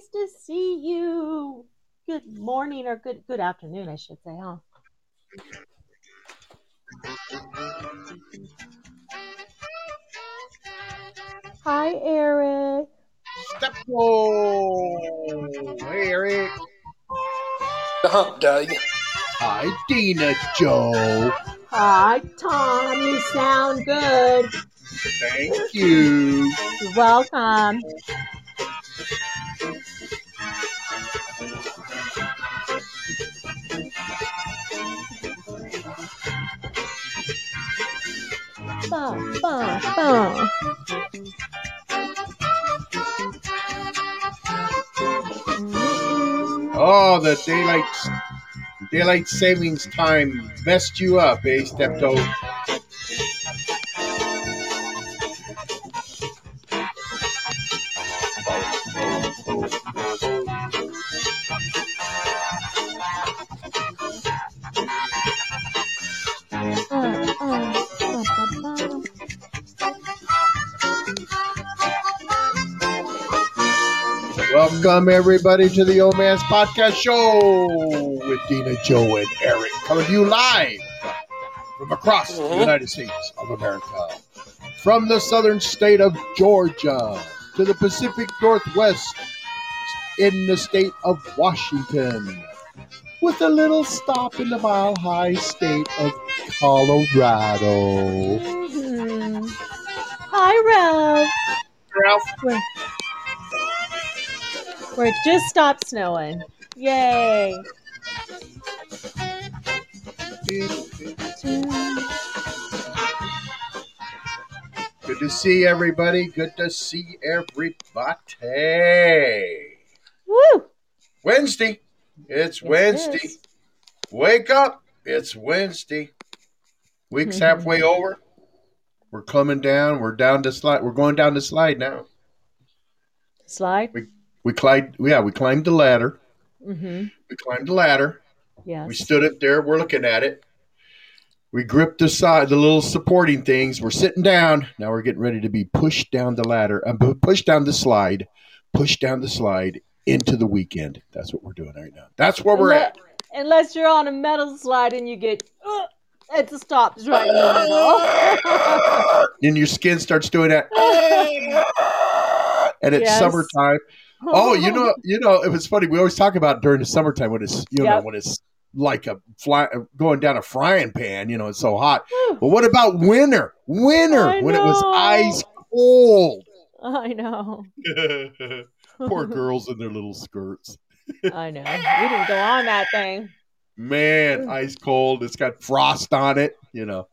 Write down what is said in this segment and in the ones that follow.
nice to see you. Good morning or good afternoon, I should say, huh? Hi, Eric. Steptoe. Hey, Eric. The hump day. Hi, Dina Joe. Hi, Tom. You sound good. Thank you. You're welcome. Bah, bah, bah. Oh, the daylight savings time messed you up, eh, Steptoe? Bah, bah, bah. Welcome, everybody, to the Old Man's Podcast Show with Dina Joe and Eric. Coming to you live from across the United States of America. From the southern state of Georgia to the Pacific Northwest in the state of Washington, with a little stop in the mile-high state of Colorado. Hi, Ralph. Ralph. Where it just stopped snowing. Yay. Good to see everybody. Good to see everybody. Woo! Wednesday. It's Wednesday. Yes. Wake up. It's Wednesday. Week's halfway over. We're coming down. We're down the slide. We're going down the slide now. Slide? We climbed the ladder. Mm-hmm. We climbed the ladder. Yes. We stood up there. We're looking at it. We gripped the side, the little supporting things. We're sitting down. Now we're getting ready to be pushed down the ladder. Pushed down the slide into the weekend. That's what we're doing right now. That's where we're at. Unless you're on a metal slide and you get, it stops right in the middle. Then your skin starts doing that. And it's summertime. Oh, you know, it was funny. We always talk about during the summertime when it's, when it's like going down a frying pan, it's so hot. But what about winter? When it was ice cold. I know. Poor girls in their little skirts. I know. We didn't go on that thing. Man, ice cold. It's got frost on it, No.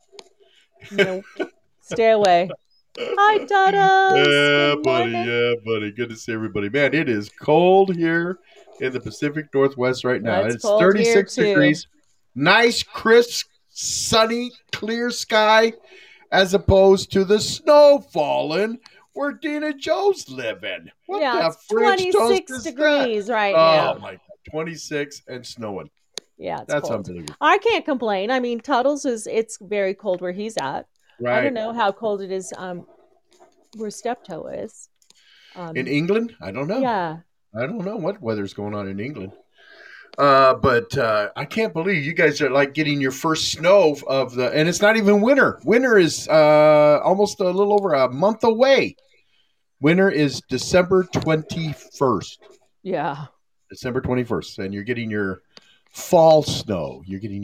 Stay away. Hi, Tuttles. Yeah, buddy. Good to see everybody. Man, it is cold here in the Pacific Northwest right now. It's 36 degrees. Nice, crisp, sunny, clear sky, as opposed to the snow falling where Dina Joe's living. What the it's 26 degrees right now. Oh, my God. 26 and snowing. Yeah, that's cold. Unbelievable. I can't complain. I mean, Tuttles it's very cold where he's at. Right. I don't know how cold it is where Steptoe is. In England? I don't know. Yeah. I don't know what weather's going on in England. But I can't believe you guys are like getting your first snow and it's not even winter. Winter is almost a little over a month away. Winter is December 21st. Yeah. December 21st. And you're getting your fall snow.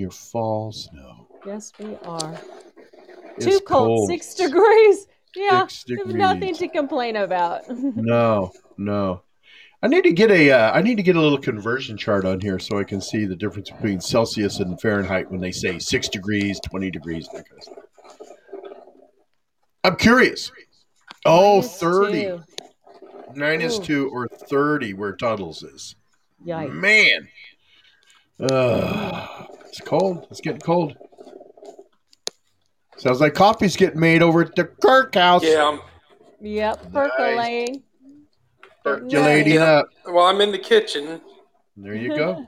Yes, we are. It's too cold. 6 degrees. Yeah. 6 degrees. Nothing to complain about. No. I need to get a little conversion chart on here so I can see the difference between Celsius and Fahrenheit when they say 6 degrees, 20 degrees, that kind of stuff. I'm curious. Oh, 30. -2 or 30 where Tuttles is. Yikes. Man. It's cold. It's getting cold. Sounds like coffee's getting made over at the Kirk house. Yeah. Yep, percolating. Percolating up. Well, I'm in the kitchen. There you go.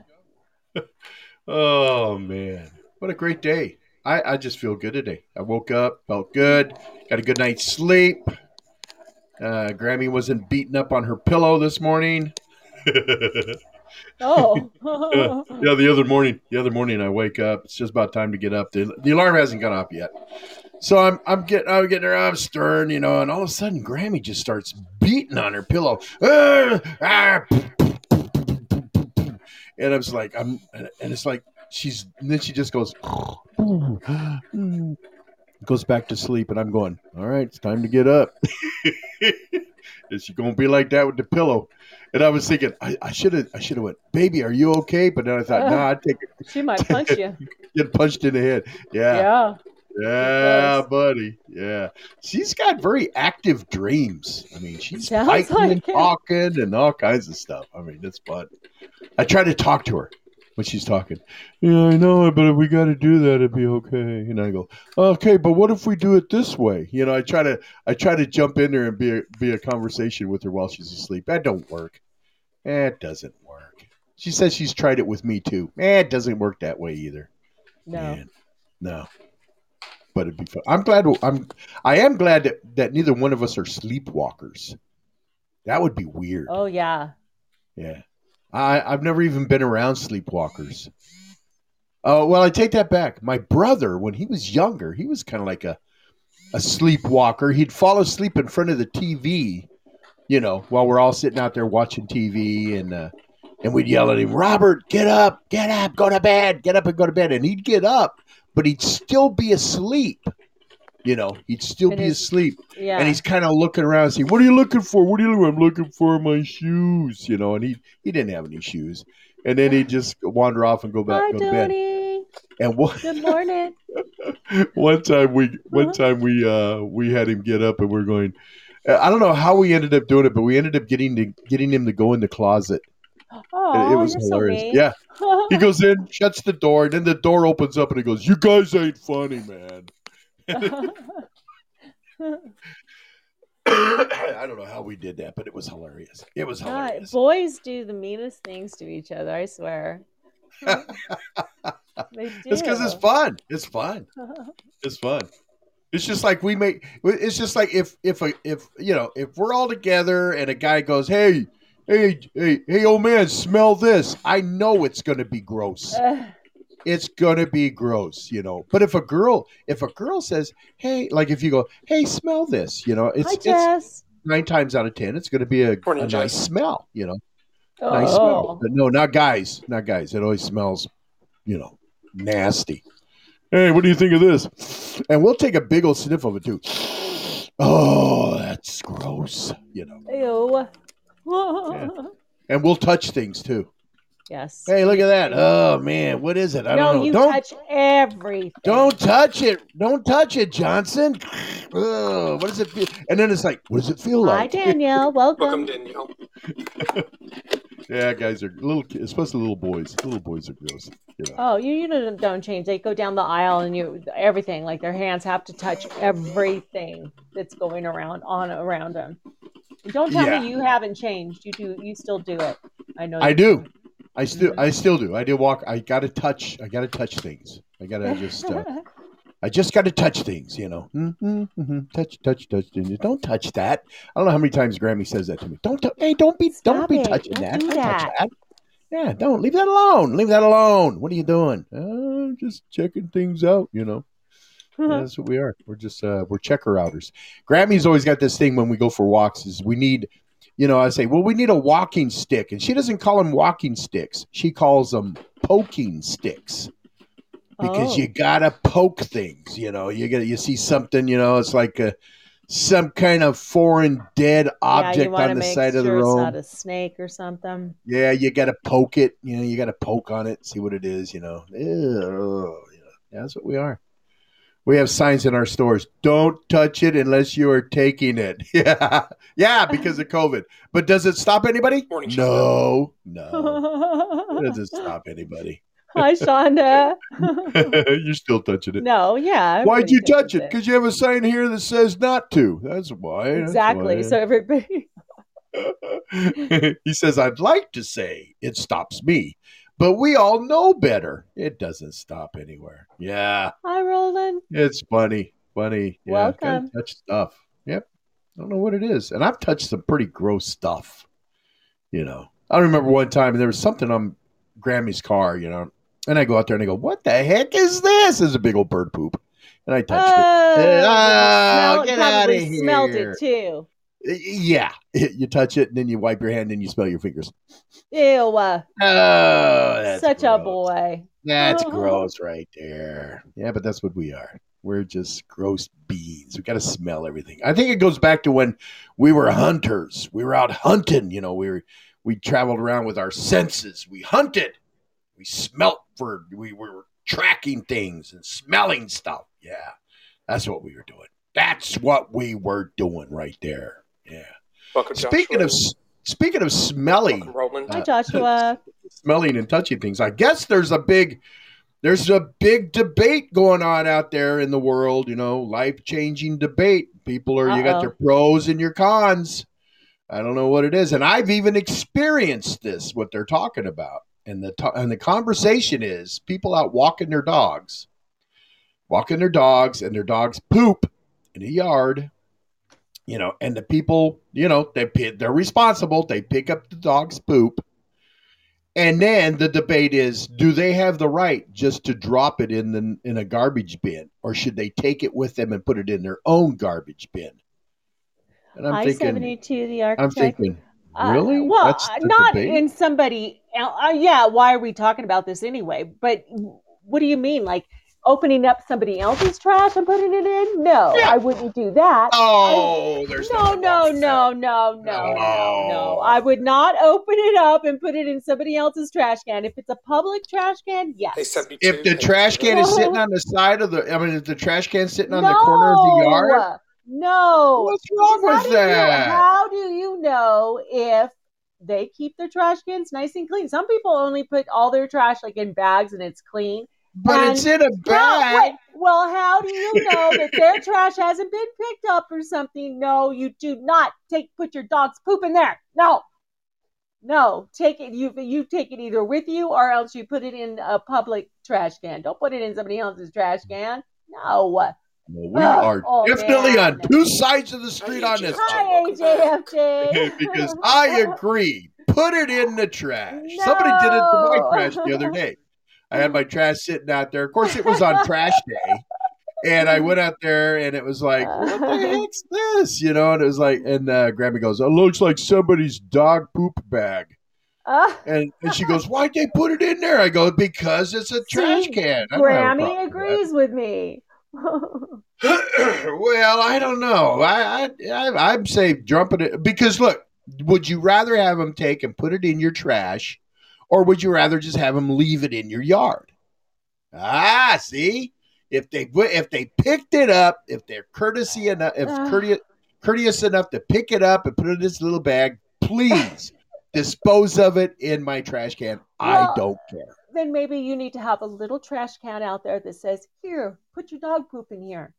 Oh, man. What a great day. I just feel good today. I woke up, felt good, got a good night's sleep. Grammy wasn't beaten up on her pillow this morning. Oh. Yeah, the other morning I wake up. It's just about time to get up. The alarm hasn't gone off yet. So I'm getting her, I'm stirring, and all of a sudden Grammy just starts beating on her pillow. And I was like, and it's like and then she just goes goes back to sleep, and I'm going, all right, it's time to get up. Is she gonna be like that with the pillow? And I was thinking, I should have went, baby, are you okay? But then I thought, nah, I'd take it. She might punch you. Get punched in the head. Yeah. Yeah. Buddy. Yeah. She's got very active dreams. I mean, she's Sounds fighting like and it. talking and all kinds of stuff. I mean, it's fun. I try to talk to her when she's talking. Yeah, I know, but if we got to do that, it'd be okay. And I go, okay, but what if we do it this way? I try to jump in there and be a conversation with her while she's asleep. That don't work. It doesn't work. She says she's tried it with me too. It doesn't work that way either. No. Man, no. But it'd be fun. I am glad that neither one of us are sleepwalkers. That would be weird. Oh, yeah. Yeah. I've never even been around sleepwalkers. Oh, well, I take that back. My brother, when he was younger, he was kind of like a sleepwalker. He'd fall asleep in front of the TV, while we're all sitting out there watching TV, and we'd yell at him, Robert, get up, go to bed, get up and go to bed. And he'd get up, but he'd still be asleep. He'd still be asleep. Yeah. And he's kind of looking around and saying, what are you looking for? What are you looking for? I'm looking for my shoes, and he didn't have any shoes. And then he'd just wander off and go to bed. And good morning. One time we had him get up and we're going, I don't know how we ended up doing it, but we ended up getting him to go in the closet. Oh, it was hilarious. So yeah. He goes in, shuts the door, and then the door opens up and he goes, you guys ain't funny, man. I don't know how we did that, but it was hilarious. It was hilarious. Boys do the meanest things to each other, I swear. They do. It's because it's fun. It's fun. It's fun. It's just like it's just like if we're all together and a guy goes, hey, old man, smell this. I know it's going to be gross. It's gonna be gross, But if a girl says, "Hey," like if you go, "Hey, smell this," it's 9 times out of 10, it's gonna be a nice smell, nice smell. But no, not guys. It always smells, nasty. Hey, what do you think of this? And we'll take a big old sniff of it too. Oh, that's gross, Ew. Yeah. And we'll touch things too. Yes. Hey, look at that. Oh, man. What is it? I don't know. Don't touch everything. Don't touch it. Don't touch it, Johnson. Oh, what does it feel? And then it's like, what does it feel like? Hi, Danielle. Welcome. Welcome, Danielle. Yeah, guys are especially little boys. Little boys are gross. Oh, you don't change. They go down the aisle and everything, like their hands have to touch everything that's going around them. Don't tell me you haven't changed. You still do it. I know. I do. I still do. I do walk. I gotta touch things. I just gotta touch things. Touch. Don't touch that. I don't know how many times Grammy says that to me. Don't be touching that. Don't touch that. Yeah, don't leave that alone. Leave that alone. What are you doing? Just checking things out. Yeah, that's what we are. We're just we're checker outers. Grammy's always got this thing when we go for walks. Is we need. I say, well, we need a walking stick. And she doesn't call them walking sticks. She calls them poking sticks. Because you got to poke things, You see something, it's like some kind of foreign dead object on the side of the road. It's not a snake or something. Yeah, you got to poke it. You got to poke on it, see what it is, Ew, yeah, that's what we are. We have signs in our stores. Don't touch it unless you are taking it. Yeah, because of COVID. But does it stop anybody? Morning, no. It doesn't stop anybody. Hi, Shonda. You're still touching it. No, yeah. Why'd you touch it? Because you have a sign here that says not to. That's why. Exactly. So everybody. He says, I'd like to say it stops me. But we all know better. It doesn't stop anywhere. Yeah. Hi, Roland. It's funny. Yeah, welcome. Touch stuff. Yep. I don't know what it is. And I've touched some pretty gross stuff, I remember one time there was something on Grammy's car, and I go out there and I go, "What the heck is this?" It's a big old bird poop, and I touched it. Oh, get out of here! Smelled it too. Yeah, you touch it and then you wipe your hand and you smell your fingers. Ew! Oh, that's such gross. a boy. That's gross right there. Yeah, but that's what we are. We're just gross beings. We got to smell everything. I think it goes back to when we were hunters. We were out hunting. We traveled around with our senses. We hunted. We smelt we were tracking things and smelling stuff. Yeah, that's what we were doing. That's what we were doing right there. Yeah. Welcome, Speaking of smelling, hi Joshua. Smelling and touching things. I guess there's a big debate going on out there in the world. Life-changing debate. People you got your pros and your cons. I don't know what it is, and I've even experienced this. What they're talking about, and the conversation is people out walking their dogs, and their dogs poop in a yard. And the people, they're responsible. They pick up the dog's poop. And then the debate is, do they have the right just to drop it in a garbage bin? Or should they take it with them and put it in their own garbage bin? And I'm thinking, 72, the architect. I'm thinking, really? Well, not debate? In somebody. Yeah, why are we talking about this anyway? But what do you mean? Like, opening up somebody else's trash and putting it in? No, yeah. I wouldn't do that. Oh, there's no. I would not open it up and put it in somebody else's trash can. If it's a public trash can, yes. If the trash can is sitting on the side of if the trash can is sitting on the corner of the yard? No. What's wrong with that? How do you know if they keep their trash cans nice and clean? Some people only put all their trash like in bags and it's clean. But it's in a bag. Well, how do you know that their trash hasn't been picked up or something? No, you do not put your dog's poop in there. No, take it. You take it either with you or else you put it in a public trash can. Don't put it in somebody else's trash can. No. Well, we are definitely on two sides of the street on this. Hi, AJFJ. Because I agree. Put it in the trash. No. Somebody did it to my trash the other day. I had my trash sitting out there. Of course, it was on trash day. And I went out there and it was like, what the heck's this? And it was like, and Grammy goes, it looks like somebody's dog poop bag. And she goes, why'd they put it in there? I go, because it's a trash can. Grammy agrees with me. Well, I don't know. I'd say jumping it. Because look, would you rather have them take and put it in your trash? Or would you rather just have them leave it in your yard? See, if they picked it up, if they're courteous enough to pick it up and put it in this little bag, please dispose of it in my trash can. Well, I don't care. Then maybe you need to have a little trash can out there that says, "Here, put your dog poop in here."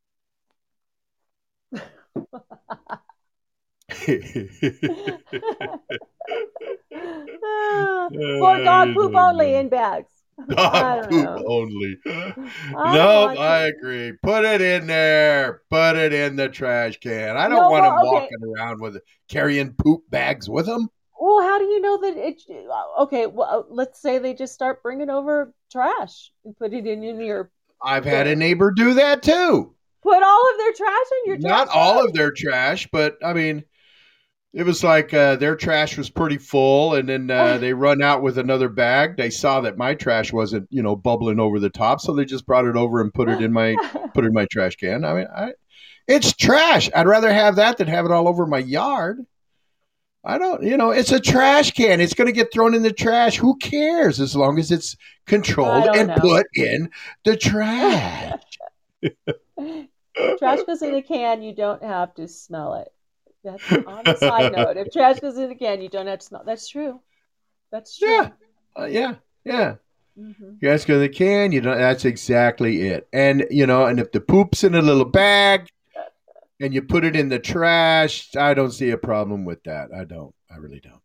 For dog poop only in bags. Dog poop only. Nope, I agree. Put it in there. Put it in the trash can. I don't want them walking around carrying poop bags with them. Well, how do you know that it? Okay, well, let's say they just start bringing over trash and put it in your. I've had a neighbor do that too. Put all of their trash in your trash. Not all of their trash, but I mean. It was like their trash was pretty full, and then they run out with another bag. They saw that my trash wasn't, bubbling over the top, so they just brought it over and put it in my trash can. I mean, it's trash. I'd rather have that than have it all over my yard. I don't, it's a trash can. It's going to get thrown in the trash. Who cares? As long as it's controlled and put in the trash. Trash goes in a can. You don't have to smell it. That's on a side note. If trash goes in a can, you don't have to smell. That's true. Yeah. Yeah. Mm-hmm. Trash goes in a can. That's exactly it. And and if the poop's in a little bag, and you put it in the trash, I don't see a problem with that. I don't. I really don't.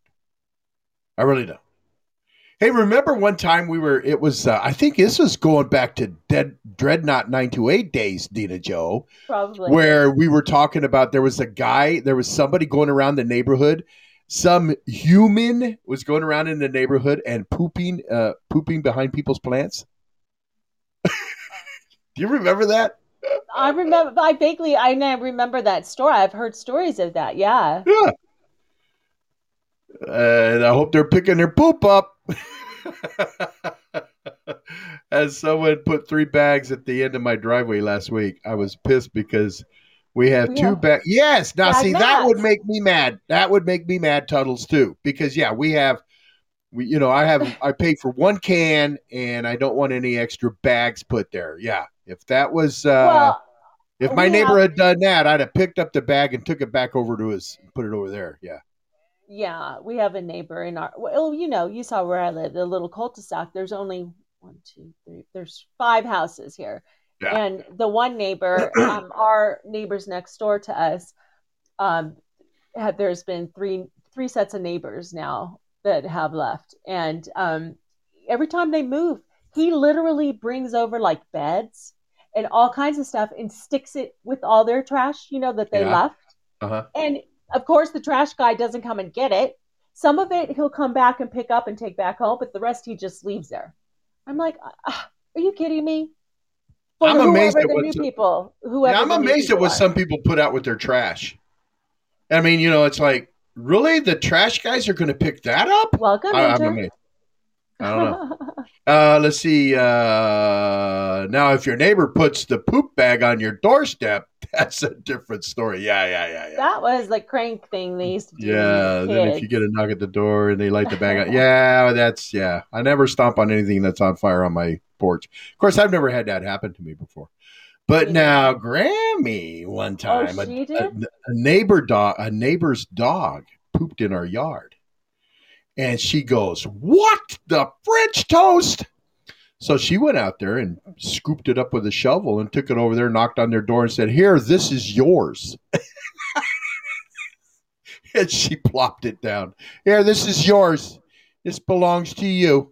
Hey, remember one time it was, I think this was going back to Dreadnought 928 days, Dina Joe. Probably. Where we were talking about there was somebody going around the neighborhood some human was going around in the neighborhood and pooping behind people's plants? Do you remember that? I remember. I now remember that story. I've heard stories of that. Yeah. Yeah. And I hope they're picking their poop up. As someone put 3 bags at the end of my driveway last week, I was pissed because we have 2 bags. Yes. Now, see, that would make me mad. That would make me mad, Tuddles, too. Because, yeah, I pay for 1 can, and I don't want any extra bags put there. Yeah. If that was, if my neighbor had done that, I'd have picked up the bag and took it back over to put it over there. Yeah. Yeah, we have a neighbor in our. Well, you saw where I live, the little cul-de-sac. There's only 1, 2, 3. There's 5 houses here, and the one neighbor, our neighbors next door to us, there's been three sets of neighbors now that have left, and every time they move, he literally brings over like beds and all kinds of stuff and sticks it with all their trash, that they left, and. Of course, the trash guy doesn't come and get it. Some of it he'll come back and pick up and take back home, but the rest he just leaves there. I'm like, are you kidding me? I'm amazed at I'm amazed at what some people put out with their trash. I mean, it's like, really? The trash guys are going to pick that up? Welcome, I'm amazed. I don't know. Let's see. Now, if your neighbor puts the poop bag on your doorstep, that's a different story. Yeah. That was the crank thing they used to do. Yeah, then if you get a knock at the door and they light the bag on, I never stomp on anything that's on fire on my porch. Of course, I've never had that happen to me before. But now, Grammy, one time, a neighbor's dog pooped in our yard. And she goes, "What the French toast?" So she went out there and scooped it up with a shovel and took it over there, knocked on their door and said, "Here, this is yours." And she plopped it down. "Here, this is yours. This belongs to you."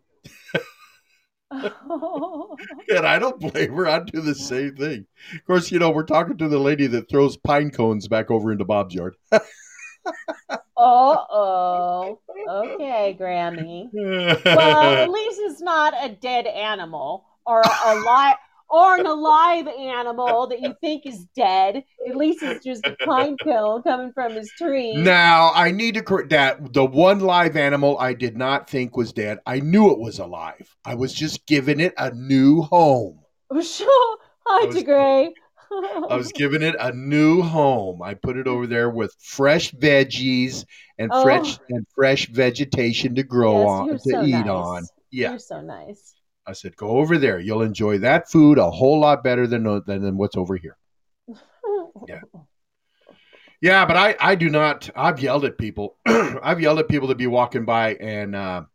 And I don't blame her. I'd do the same thing. Of course, we're talking to the lady that throws pine cones back over into Bob's yard. Okay, Grammy. Well, at least it's not a dead animal or an alive animal that you think is dead. At least it's just a pine cone coming from his tree. Now, I need to correct that. The one live animal I did not think was dead. I knew it was alive. I was just giving it a new home. Sure. Hi, Tigray. I was giving it a new home. I put it over there with fresh veggies and fresh vegetation to grow on, to eat on. Yeah. You're so nice. I said, go over there. You'll enjoy that food a whole lot better than what's over here. Yeah. Yeah, but I do not. I've yelled at people. I've yelled at people to be walking by and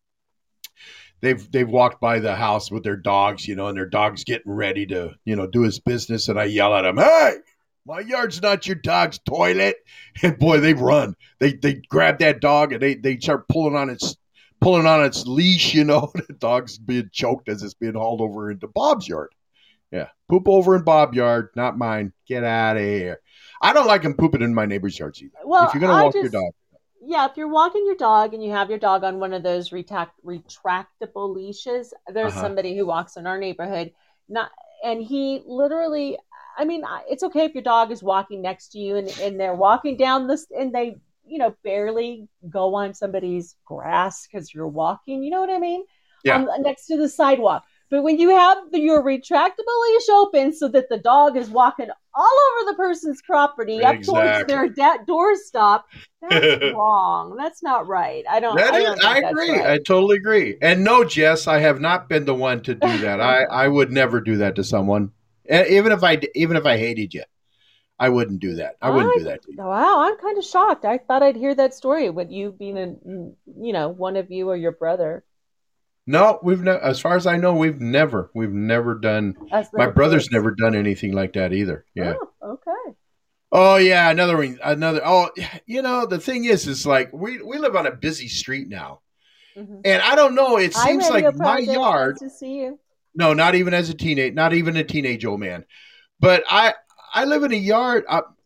they've walked by the house with their dogs, and their dog's getting ready to, do his business. And I yell at them, "Hey, my yard's not your dog's toilet." And boy, they run. They grab that dog and they start pulling on its leash. The dog's being choked as it's being hauled over into Bob's yard. Yeah. Poop over in Bob's yard, not mine. Get out of here. I don't like them pooping in my neighbor's yards either. Well, if you're going to walk your dog. Yeah, if you're walking your dog and you have your dog on one of those retractable leashes, there's somebody who walks in our neighborhood, and he literally, I mean, it's okay if your dog is walking next to you and they're walking down this and they, barely go on somebody's grass because you're walking, you know what I mean? Yeah. Next to the sidewalk. But when you have your retractable leash open so that the dog is walking all over the person's property up towards their doorstop, that's wrong. That's not right. I agree. Right. I totally agree. And no, Jess, I have not been the one to do that. I would never do that to someone, even if I hated you. I wouldn't do that. I wouldn't do that to you. Wow, I'm kind of shocked. I thought I'd hear that story with you being one of you or your brother. No, we've never. As far as I know, we've never done. My brother's never done anything like that either. Yeah. Oh, okay. Oh yeah, another. Oh, the thing is like we live on a busy street now, and I don't know. It seems like my yard. Nice to see you. No, not even as a teenage, not even a teenage old man, but I live in a yard.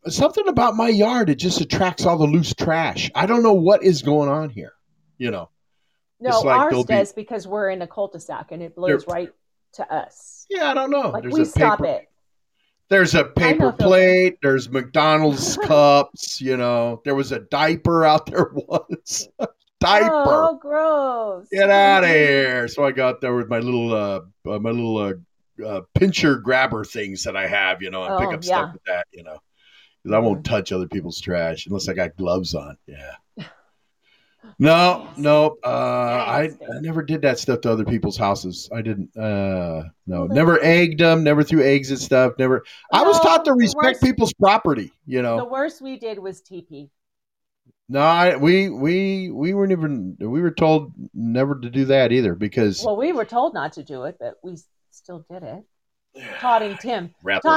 something about my yard, it just attracts all the loose trash. I don't know what is going on here. No, like ours does because we're in a cul-de-sac and it blows right to us. Yeah, I don't know. Like we stop it. There's a paper plate. There's McDonald's cups. There was a diaper out there once. Diaper. Oh, gross! Get out of here! So I got there with my little pincher grabber things that I have, and pick up stuff with that, because I won't touch other people's trash unless I got gloves on. Yeah. No. I never did that stuff to other people's houses. I didn't. No, never egged them. Never threw eggs at stuff. Never. I was taught to respect people's property. The worst we did was TP. No, we were never. We were told never to do that either because. Well, we were told not to do it, but we still did it. Todd and Tim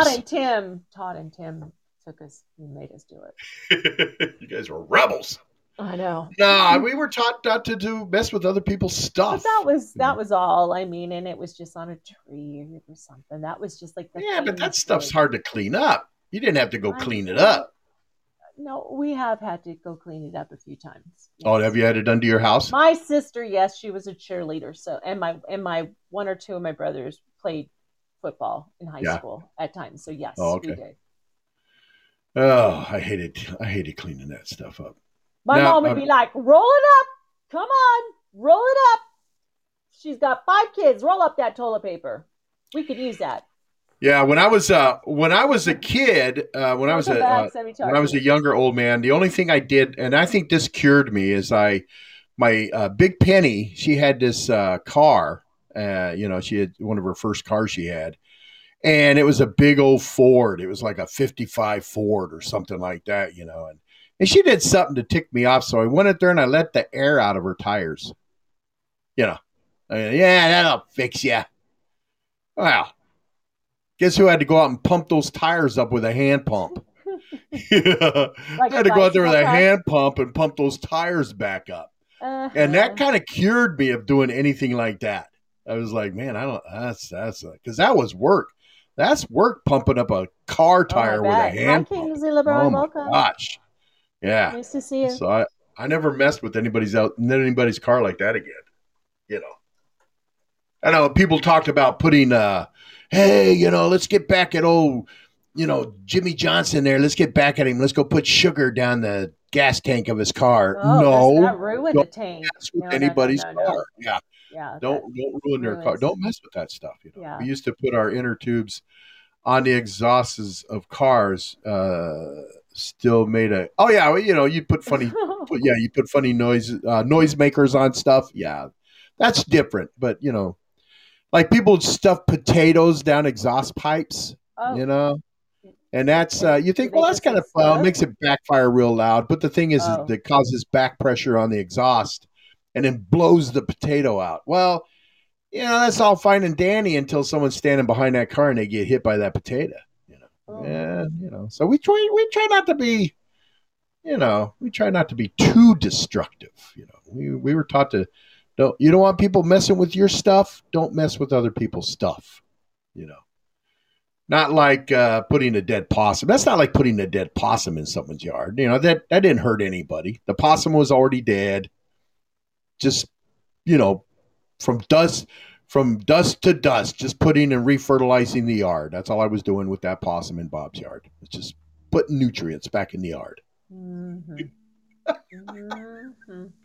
took us and made us do it. You guys were rebels. I know. No, we were taught not to mess with other people's stuff. But that was all. I mean, and it was just on a tree or something. That was just like but that stuff's hard to clean up. You didn't have to go clean it up. No, we have had to go clean it up a few times. Yes. Oh, have you had it done to your house? My sister, yes, she was a cheerleader. So, and my one or two of my brothers played football in high school at times. So yes, we did. Oh, I hated cleaning that stuff up. My mom would be like, roll it up. Come on, roll it up. She's got 5 kids. Roll up that toilet paper. We could use that. Yeah, when I was a kid, when I was a younger old man, the only thing I did, and I think this cured me, is my Big Penny. She had this car. She had one of her first cars she had, and it was a big old Ford. It was like a ~55 Ford or something like that, and she did something to tick me off. So I went up there and I let the air out of her tires. That'll fix you. Well. Guess who had to go out and pump those tires up with a hand pump? I had to go out there with a hand pump and pump those tires back up. And that kind of cured me of doing anything like that. I was like, man, that's because that was work. That's work pumping up a car tire with a hand pump. Oh my gosh. Yeah. Nice to see you. So I never messed with anybody's car like that again. I know people talked about putting hey, let's get back at old, Jimmy Johnson there. Let's get back at him. Let's go put sugar down the gas tank of his car. No, not ruin the tank. Mess with anybody's car. Yeah. Don't ruin their car. Don't mess with that stuff. We used to put our inner tubes on the exhausts of cars. Still made you put funny, you put funny noise makers on stuff. Yeah, that's different. But like people would stuff potatoes down exhaust pipes, and that's you think, well, that's kind of fun. It makes it backfire real loud. But the thing is it causes back pressure on the exhaust, and then blows the potato out. Well, that's all fine and dandy until someone's standing behind that car and they get hit by that potato. So we try not to be, we try not to be too destructive. We were taught to. You don't want people messing with your stuff? Don't mess with other people's stuff. Not like putting a dead possum. That's not like putting a dead possum in someone's yard. That didn't hurt anybody. The possum was already dead. Just, from dusk to dusk, just putting and refertilizing the yard. That's all I was doing with that possum in Bob's yard. It's just putting nutrients back in the yard. Mm-hmm. Mm-hmm.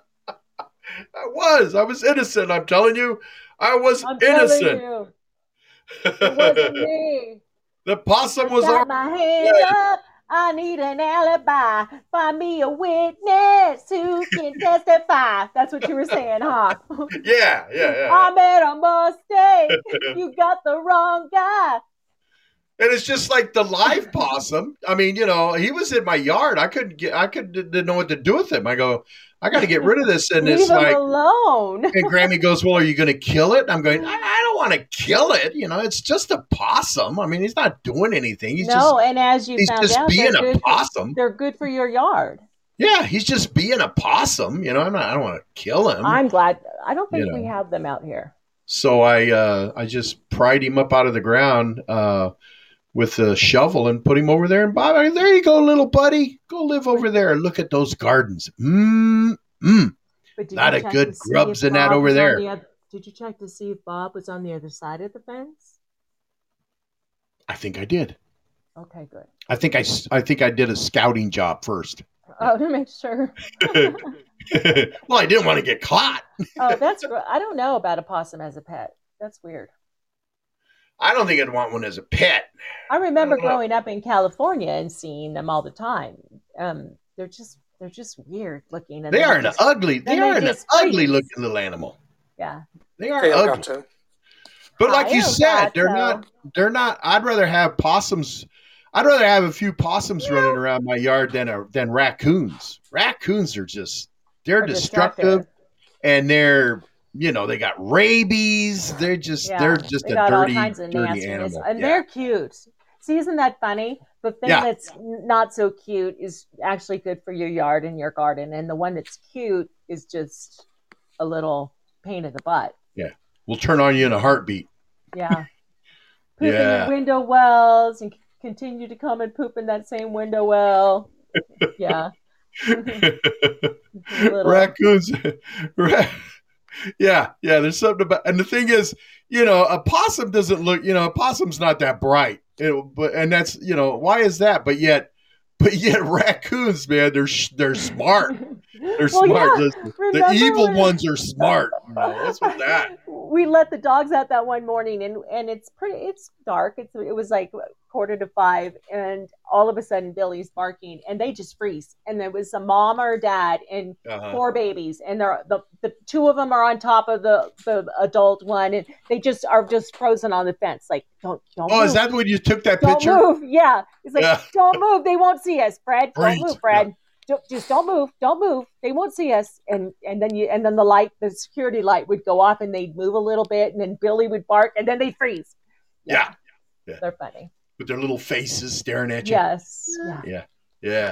I was innocent. I'm telling you, I was innocent. It wasn't me. The possum was on my hand up. I need an alibi. Find me a witness who can testify. That's what you were saying, huh? Yeah. I made a mistake. You got the wrong guy. And it's just like the live possum. I mean, he was in my yard. I didn't know what to do with him. I go, I got to get rid of this. And Leave it's him like, alone. And Grammy goes, well, are you going to kill it? I'm going, I don't want to kill it. It's just a possum. I mean, he's not doing anything. He's just being a possum. They're good for your yard. Yeah, he's just being a possum. I don't want to kill him. I'm glad. I don't think we have them out here. So I just pried him up out of the ground with a shovel and put him over there. And Bob, there you go, little buddy. Go live over there and look at those gardens. But Lot of good grubs in that over there. Did you check to see if Bob was on the other side of the fence? I think I did. Okay, good. I think I did a scouting job first. Oh, to make sure. Well, I didn't want to get caught. Oh, that's. I don't know about a possum as a pet. That's weird. I don't think I'd want one as a pet. I remember growing up in California and seeing them all the time. They're just weird looking. And they are an ugly looking little animal. Yeah, they are ugly. But like you said, they're not. I'd rather have possums. I'd rather have a few possums running around my yard than raccoons. Raccoons are they're destructive, and they got rabies. They're just a dirty animal. And they're cute. See, isn't that funny? The thing that's not so cute is actually good for your yard and your garden, and the one that's cute is just a little pain in the butt. Yeah, we'll turn on you in a heartbeat. Yeah. Poop in your window wells and continue to come and poop in that same window well. Yeah. Raccoons. Yeah, there's something about, and the thing is, a possum doesn't look, a possum's not that bright, and that's, why is that? But yet raccoons, man, they're smart. They're smart. The evil ones are smart. What's with that? We let the dogs out that one morning, and it's dark. It was like 4:45, and all of a sudden Billy's barking, and they just freeze. And there was a mom or a dad and 4 babies, and the 2 of them are on top of the adult one, and they are just frozen on the fence. Like, don't move. Is that when you took that picture? Don't move. Yeah, it's like don't move. They won't see us, Fred. Don't move, Fred. Yeah. Just don't move. They won't see us. And then the security light would go off, and they'd move a little bit, and then Billy would bark, and then they'd freeze. Yeah. They're funny. With their little faces staring at you. Yes. Yeah.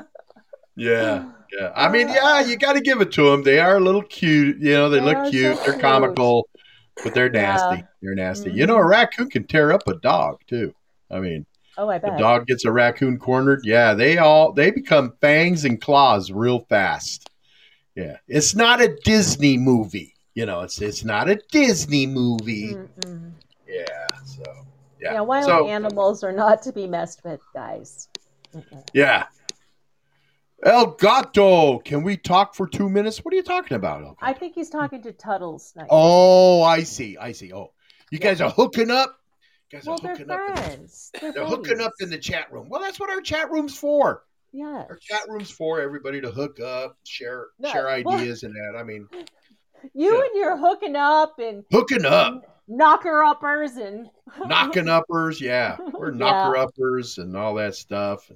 I mean, you got to give it to them. They are a little cute. They look cute. They're comical, but they're nasty. They're nasty. Mm-hmm. A raccoon can tear up a dog too. I mean, I bet. The dog gets a raccoon cornered. Yeah, they become fangs and claws real fast. Yeah, it's not a Disney movie. It's not a Disney movie. Mm-mm. Yeah, so yeah. Wild animals are not to be messed with, guys. Mm-mm. Yeah. El Gato, can we talk for 2 minutes? What are you talking about, El Gato? I think he's talking to Tuttles. Oh, I see. Oh, you guys are hooking up? They're friends. They're hooking up in the chat room. Well, that's what our chat room's for. Yeah. Our chat room's for everybody to hook up, share ideas and that. I mean, you and your hooking up. Knocker-uppers and knocking uppers, yeah. We're knocker-uppers and all that stuff.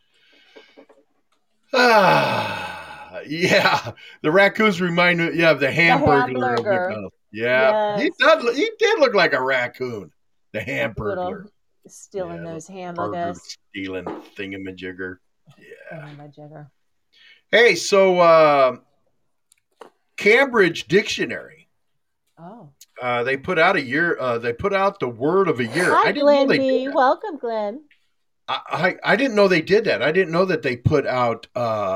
Yeah. The raccoons remind me of the Hamburglar. Yeah. Yes. He did look like a raccoon. The Hamburglar. Stealing those hamburgers. Stealing thingamajigger. Yeah. Thingamajigger. Hey, so Cambridge Dictionary. Oh. They put out the word of a year. Hi, Glenn. Welcome, Glenn. I didn't know they did that. I didn't know that they put out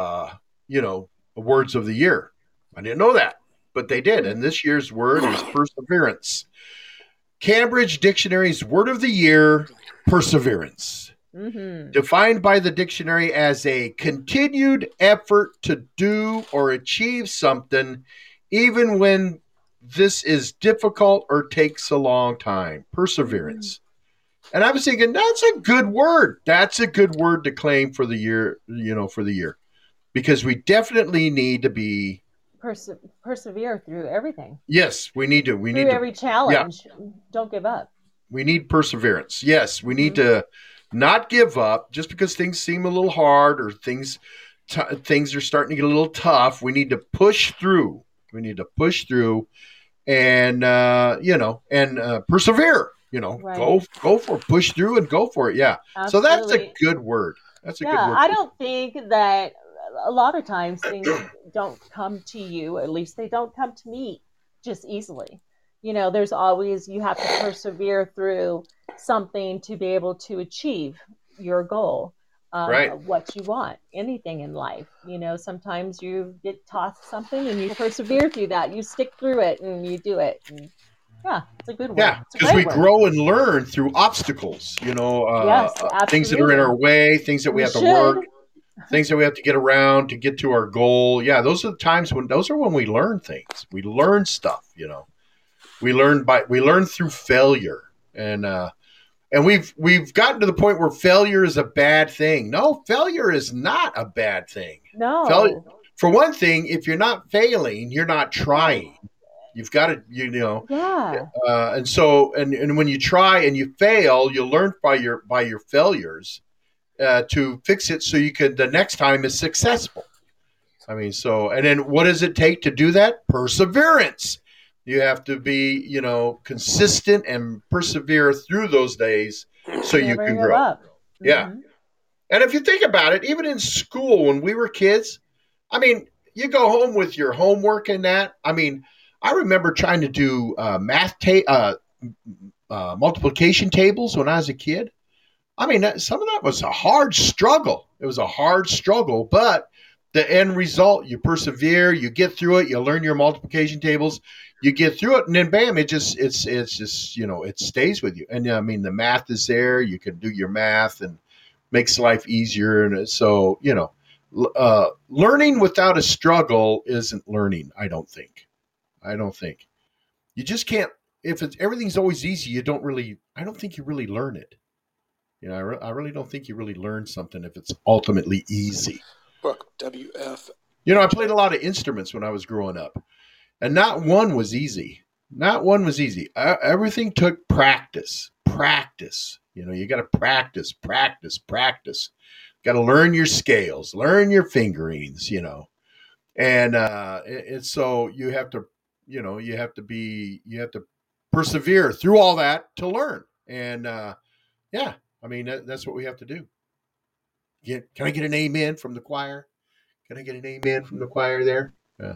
words of the year. I didn't know that, but they did. And this year's word is perseverance. Cambridge Dictionary's word of the year, perseverance. Mm-hmm. Defined by the dictionary as a continued effort to do or achieve something, even when this is difficult or takes a long time. Perseverance. Mm-hmm. And I was thinking, that's a good word. That's a good word to claim for the year, because we definitely need to be persevere through everything. Yes, we need to. We need every challenge. Yeah. Don't give up. We need perseverance. Yes, we need to not give up just because things seem a little hard or things are starting to get a little tough. We need to push through. We need to push through, and persevere. Right. Go for it. Push through and go for it. Yeah. Absolutely. So that's a good word. That's a good word. I don't think that a lot of times things don't come to you. At least they don't come to me just easily. There's always, you have to persevere through something to be able to achieve your goal. Right. What you want, anything in life. Sometimes you get tossed something and you persevere through that. You stick through it and you do it. And yeah, it's a good one. Yeah, because we grow and learn through obstacles, yes, things that are in our way, things that we have to work, things that we have to get around to get to our goal. Yeah, those are the times when we learn things. We learn stuff, We learn through failure. And we've gotten to the point where failure is a bad thing. No, failure is not a bad thing. No. Failure, for one thing, if you're not failing, you're not trying. You've got to, Yeah. And so, and when you try and you fail, you learn by your failures to fix it so you can the next time is successful. I mean, and then what does it take to do that? Perseverance. You have to be, consistent and persevere through those days so you can grow. Mm-hmm. Yeah. And if you think about it, even in school when we were kids, I mean, you go home with your homework and that. I mean, I remember trying to do multiplication tables when I was a kid. I mean, some of that was a hard struggle. It was a hard struggle, but the end result, you persevere, you get through it, you learn your multiplication tables, you get through it, and then bam, it just it stays with you. And I mean, the math is there. You can do your math and makes life easier. And so, learning without a struggle isn't learning. I don't think you just can't. If everything's always easy, I don't think you really learn it. I really don't think you really learn something if it's ultimately easy. Book WF. I played a lot of instruments when I was growing up, and not one was easy. Not one was easy. Everything took practice. Practice. You got to practice. Got to learn your scales, learn your fingerings. And it's so you have to. You have to persevere through all that to learn. And yeah, I mean, that's what we have to do. Can I get an amen from the choir? Can I get an amen from the choir there? Yeah.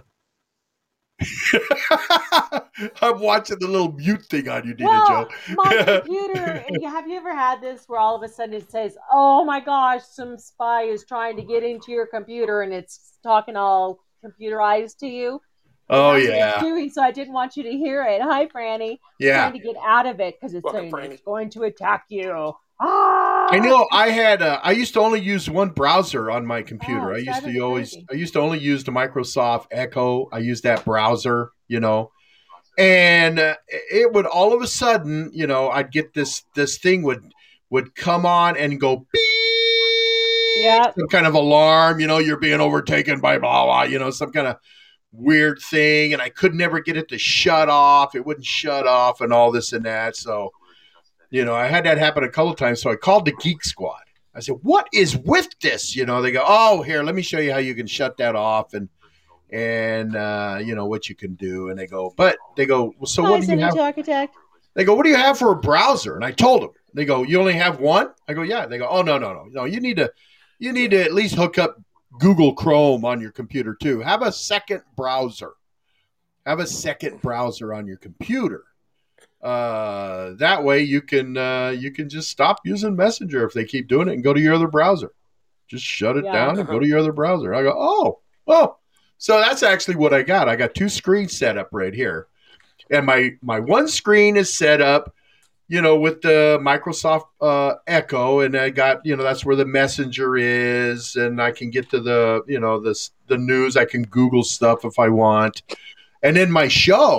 I'm watching the little mute thing on you, Dina Joe. My computer, have you ever had this where all of a sudden it says, oh my gosh, some spy is trying to get into your computer and it's talking all computerized to you? Oh, yeah. Doing, so I didn't want you to hear it. Hi, Franny. Yeah. Trying to get out of it because it's saying it's going to attack you. I know. I used to only use one browser on my computer. I used to only use the Microsoft Echo. I used that browser, and it would all of a sudden, I'd get this thing would come on and go beep. Yeah. Some kind of alarm, you're being overtaken by blah, blah, some kind of weird thing. And I could never get it to shut off. It wouldn't shut off and all this and that. So, I had that happen a couple of times. So I called the Geek Squad. I said, what is with this? They go, oh, here, let me show you how you can shut that off and what you can do. And they go, well, so what do you have? Architect. They go, what do you have for a browser? And I told them. They go, you only have one? I go, yeah. They go, oh, no. You need to at least hook up Google Chrome on your computer too. Have a second browser. Have a second browser on your computer. That way you can just stop using Messenger if they keep doing it and go to your other browser. Just shut it down and go to your other browser. I go, oh. So that's actually what I got. I got two screens set up right here. And my one screen is set up, with the Microsoft Echo, and I got, that's where the Messenger is, and I can get to the, the news. I can Google stuff if I want. And then my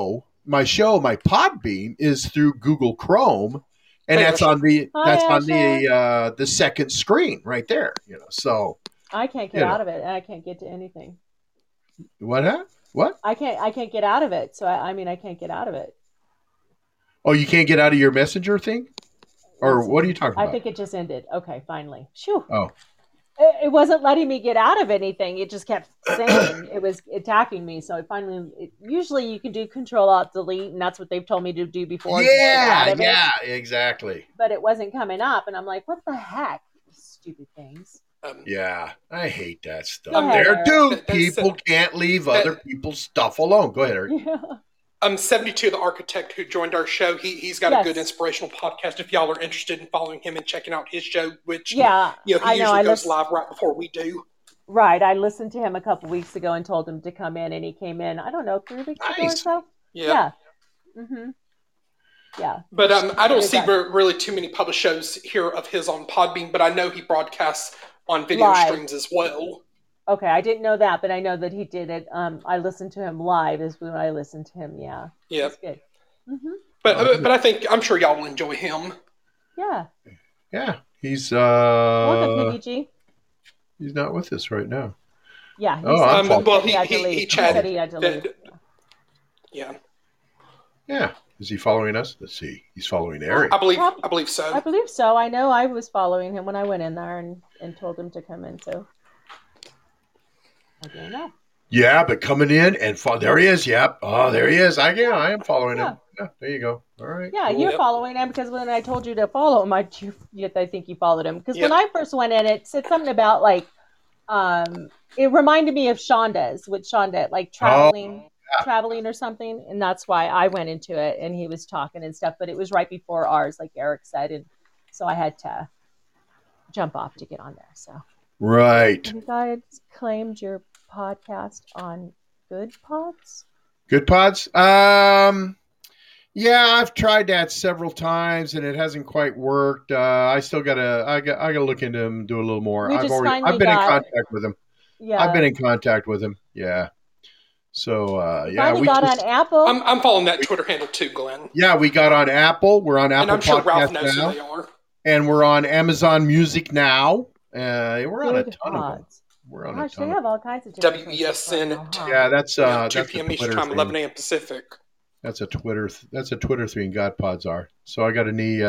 Podbeam is through Google Chrome, and that's on the second screen right there. So I can't get out of it, and I can't get to anything. What? What? I can't get out of it. So I can't get out of it. Oh, you can't get out of your Messenger thing? Or what are you talking about? I think it just ended. Okay, finally. Phew. Oh. It wasn't letting me get out of anything. It just kept saying it was attacking me. So usually you can do Control-Alt-Delete, and that's what they've told me to do before. Yeah, exactly. But it wasn't coming up, and I'm like, what the heck? Stupid things. Yeah, I hate that stuff. There, dude. People can't leave other people's stuff alone. Go ahead, Eric. Yeah. 72, the architect who joined our show, he's got a Yes. good inspirational podcast. If y'all are interested in following him and checking out his show, which Yeah, he I know. usually goes live right before we do. Right. I listened to him a couple weeks ago and told him to come in, and he came in, I don't know, 3 weeks ago or Nice. so. Yeah. Mm-hmm. Yeah. But I don't see Good guy. really too many published shows here of his on Podbean, but I know he broadcasts on video Live. streams as well. Okay, I didn't know that, but I know that he did it. I listened to him live is when I listened to him. Yeah. Yeah. That's good. Mm-hmm. But I'm sure y'all will enjoy him. Yeah. Yeah, he's Welcome, PBG. he's not with us right now. Yeah. He I'm said, well, he had to leave. he He chatted said he had to leave. Yeah, Yeah, is he following us? Let's see. He's following Eric. I believe so. I believe so. I know I was following him when I went in there and told him to come in. So I don't know. Yeah, but coming in and there he is. Yep. Oh, there he is. I am following him. Yeah, there you go. All right. Yeah, cool. you're following him because when I told you to follow him, I think you followed him. Because when I first went in, it said something about like, it reminded me of Shonda's with Shonda, like traveling or something, and that's why I went into it. And he was talking and stuff, but it was right before ours, like Eric said, and so I had to jump off to get on there. So right. you guys claimed your podcast on Good Pods. Good Pods. Yeah, I've tried that several times and it hasn't quite worked. I still gotta look into him and do a little more. I've been in contact with him. Yeah, I've been in contact with him. Yeah. So we got on Apple. I'm following that Twitter handle too, Glenn. Yeah, we got on Apple. We're on Apple and I'm sure Podcast Ralph knows now, who they are. and we're on Amazon Music now. We're on a Good ton of them. Pods. We're on Gosh, a ton. they have all kinds of different WESN. Yeah, that's 2 p.m. the Eastern Twitter Time, thing. 11 a.m. Pacific. That's a Twitter thing. God Pods are. So I got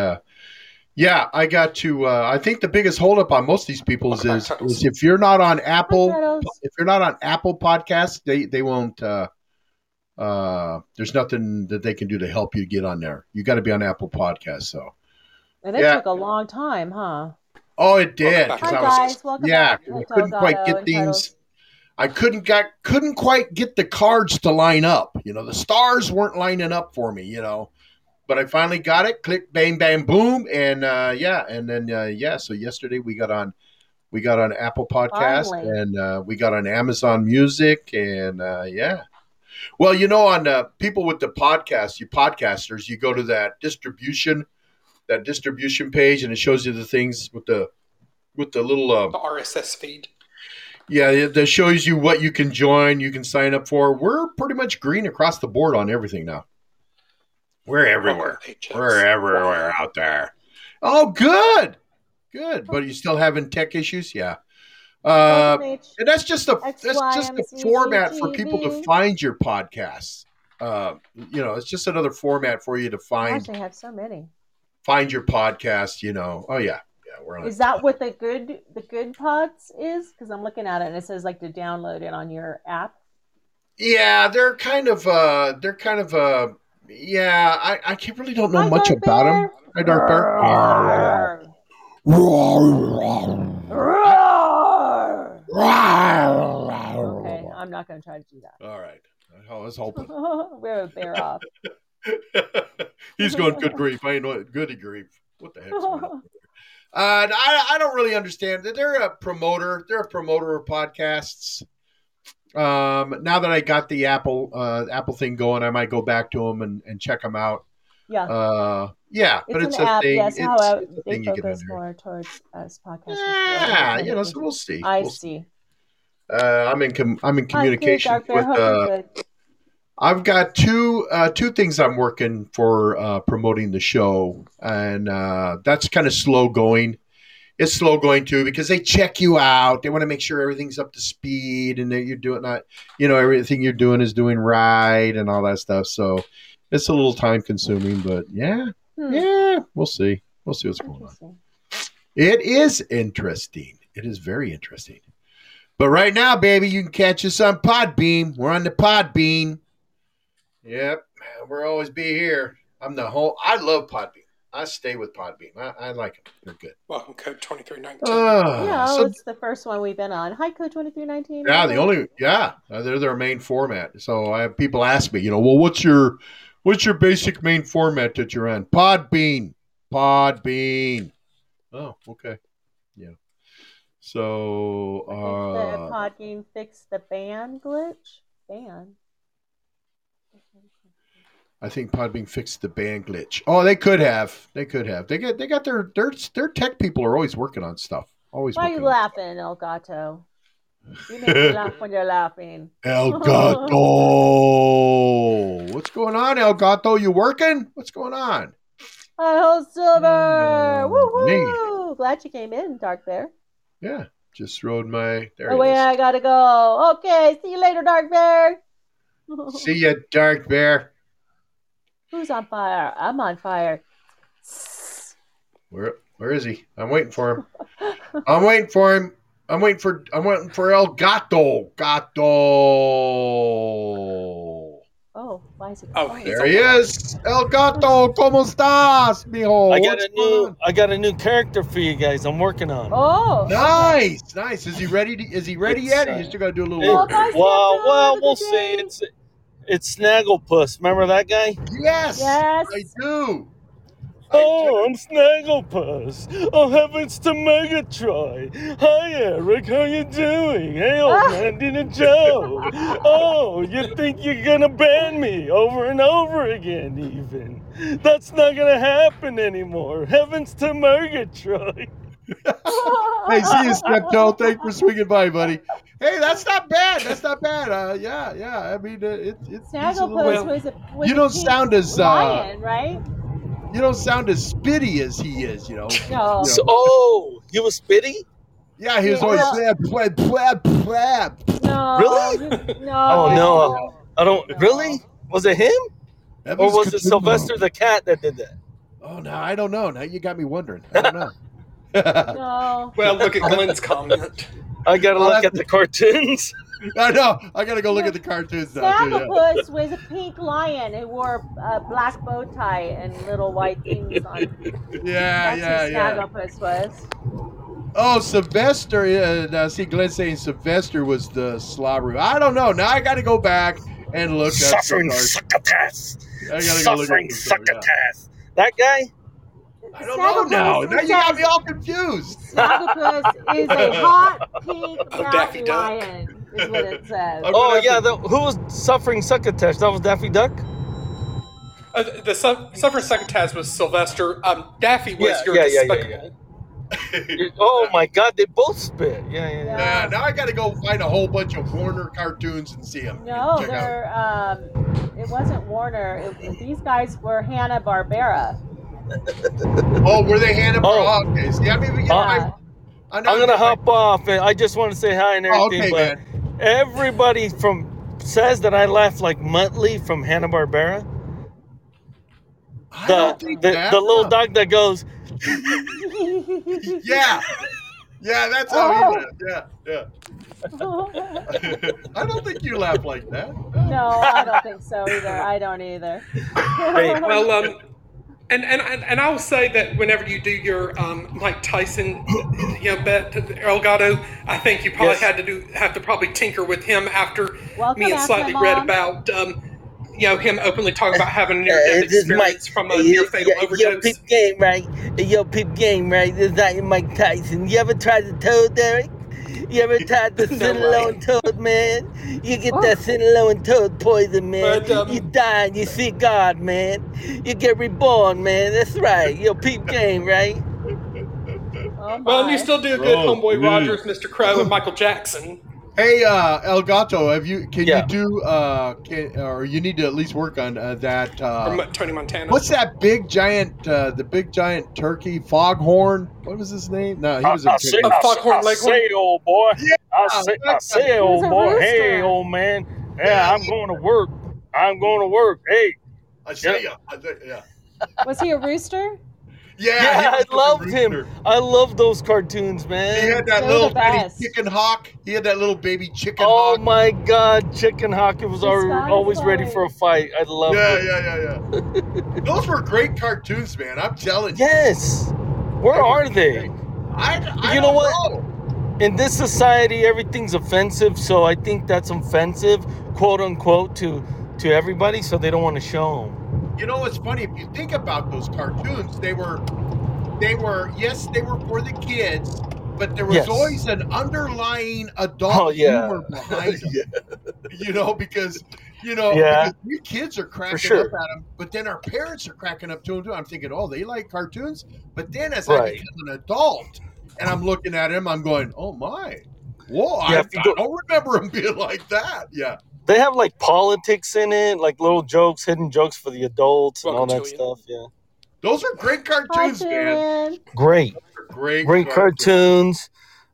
I got to. I think the biggest holdup on most of these people is if you're not on Apple, if you're not on Apple Podcasts, they won't. There's nothing that they can do to help you get on there. You got to be on Apple Podcasts. So. And it took a long time, huh? Oh, it did. Hi guys, welcome back. We couldn't quite get things. I couldn't quite get the cards to line up. The stars weren't lining up for me. But I finally got it. Click, bang, bang, boom, and So yesterday we got on Apple Podcast and we got on Amazon Music and Well, on people with the podcast, you podcasters, you go to that distribution page and it shows you the things with the little the RSS feed. Yeah, that shows you what you can join, you can sign up for. We're pretty much green across the board on everything now. We're everywhere. We're everywhere out there. Oh, good. But are you still having tech issues? Yeah. And that's just a format for people to find your podcasts. It's just another format for you to find. Gosh, they have so many. Find your podcast. Oh yeah. We're on. Is that what the good pods is? Because I'm looking at it and it says like to download it on your app. Yeah, they're kind of yeah. I really don't know much about them. Hi, Dark Bear. Okay, I'm not going to try to do that. All right. I was hoping. We're a bear off. He's going, good grief. I ain't know it. Good grief. What the heck's going on? I don't really understand that. They're a promoter of podcasts. Now that I got the Apple thing going, I might go back to them and check them out. Yeah. But it's an a app, thing. yes. However, they you focus more towards us podcasters. Yeah, so we'll see. I see. I'm in communication with. I've got two things I'm working for promoting the show, and that's kind of slow going. It's slow going too because they check you out. They want to make sure everything's up to speed and that you're doing everything you're doing is doing right and all that stuff. So it's a little time consuming, but yeah, we'll see. We'll see what's going on. It is interesting. It is very interesting. But right now, baby, you can catch us on Podbean. We're on the Podbean. Yep, we'll always be here. I love Podbean. I stay with Podbean. I like them. They're good. Welcome code 2319. It's the first one we've been on. Hi, code 2319. They're their main format. So I have people ask me, well, what's your basic main format that you're on? Podbean. Oh, okay. Yeah. So Podbean fixed the ban glitch. I think Podbean fixed the ban glitch. Oh, they could have. They got their tech people are always working on stuff. Always. Why are you laughing, Elgato? You make me laugh when you're laughing. Elgato. What's going on, Elgato? You working? What's going on? Hi, ho, Silver. Woo-hoo. Glad you came in, Dark Bear. Yeah, just rode my... There oh, wait, I gotta go. Okay, see you later, Dark Bear. See ya, Dark Bear. Who's on fire? I'm on fire. Where is he? I'm waiting for him. I'm waiting for Elgato. Oh, why is he? There he is. Elgato, ¿cómo estás, mijo? I got a new character for you guys. I'm working on. Oh, nice. Is he ready? Is he ready yet? You still got to do a little work. Well, we'll see. It's Snagglepuss. Remember that guy? Yes. I do. I'm Snagglepuss. Oh, heavens to Megatron. Hi, Eric. How you doing? Hey, old man, Dina Joe. Oh, you think you're going to ban me over and over again, even? That's not going to happen anymore. Heavens to Megatron. Hey, see you, Steptoe. Thanks for swinging by, buddy. Hey, that's not bad. Yeah. I mean, it's Snagglepuss was you don't sound as lion, right? You don't sound as spitty as he is, No. So, he was spitty? Yeah, he was always blab. No. Really? No. Oh, no. I don't. No. Really? Was it him? Or was it Sylvester the cat that did that? Oh, no, I don't know. Now you got me wondering. I don't know. No. Well, look at Glenn's comment. I got to look at the cartoons. I know. I got to go look at the cartoons now. Snagglepuss was a pink lion who wore a black bow tie and little white things on. That's who Snagglepuss was. Oh, Sylvester. See, Glenn saying Sylvester was the slobber. I don't know. Now I got to go back and look at Suffering Succotash. I got to go look at Succotash. That guy? I don't know now. Now you got me all confused. Snagglepuss is a hot pink Daffy lion, is what it says. Who was Suffering Succotash? That was Daffy Duck? The Suffering Succotash was Sylvester. Daffy was your despicable. Oh my God, they both spit. Yeah. Now I got to go find a whole bunch of Warner cartoons and see them. No, it wasn't Warner. These guys were Hanna-Barbera. Oh, were they Hanna-Barbera? Okay. See, I mean, I'm gonna hop off, and I just want to say hi and everything. Okay, but everybody says that I laugh like Muttley from Hanna-Barbera. The little dog that goes. Yeah, that's how he laughed. Yeah. I don't think you laugh like that. No, I don't think so either. I don't either. Well, and I will say that whenever you do your Mike Tyson, bet Elgato, I think you probably have to probably tinker with him after me and Slightly read about him openly talking about having a near-death experience from a near-fatal overdose. Yo, peep game, right? This is not Mike Tyson. You ever tried the toad, Derek? You ever tried the Cinnalone toad, man? You get that Cinnalone toad poison, man. But, you die and you see God, man. You get reborn, man. That's right. Yo, peep game, right? Well, and you still do a good Homeboy Rogers, Mr. Crow, and Michael Jackson. Hey, Elgato, can you do, or you need to at least work on that. From Tony Montana. What's that big giant, the big giant turkey, Foghorn? What was his name? No, he was Foghorn Leghorn. I say, old boy. Yeah, I say, old boy. Hey, old man. Yeah, I'm going to work. Hey. I say, yeah. Was he a rooster? Yeah, I loved him. I love those cartoons, man. He had that They're little the bitty best. chicken hawk. He had that little baby chicken Oh hawk. my God, Chicken Hawk! It was always ready for a fight. I loved it. Yeah. Those were great cartoons, man. I'm telling you. Yes. Where are they? I You don't know what? know. In this society, everything's offensive, so I think that's offensive, quote unquote, to everybody. So they don't want to show them. You know what's funny? If you think about those cartoons, they were for the kids, but there was always an underlying adult humor behind them. Because we kids are cracking up at them, but then our parents are cracking up to them too. I'm thinking, oh, they like cartoons, but then as I become an adult and I'm looking at him, I'm going, oh my, whoa, I don't remember him being like that. Yeah. They have like politics in it, like little jokes, hidden jokes for the adults and all that stuff. Yeah. Those are great cartoons, man. Great cartoons.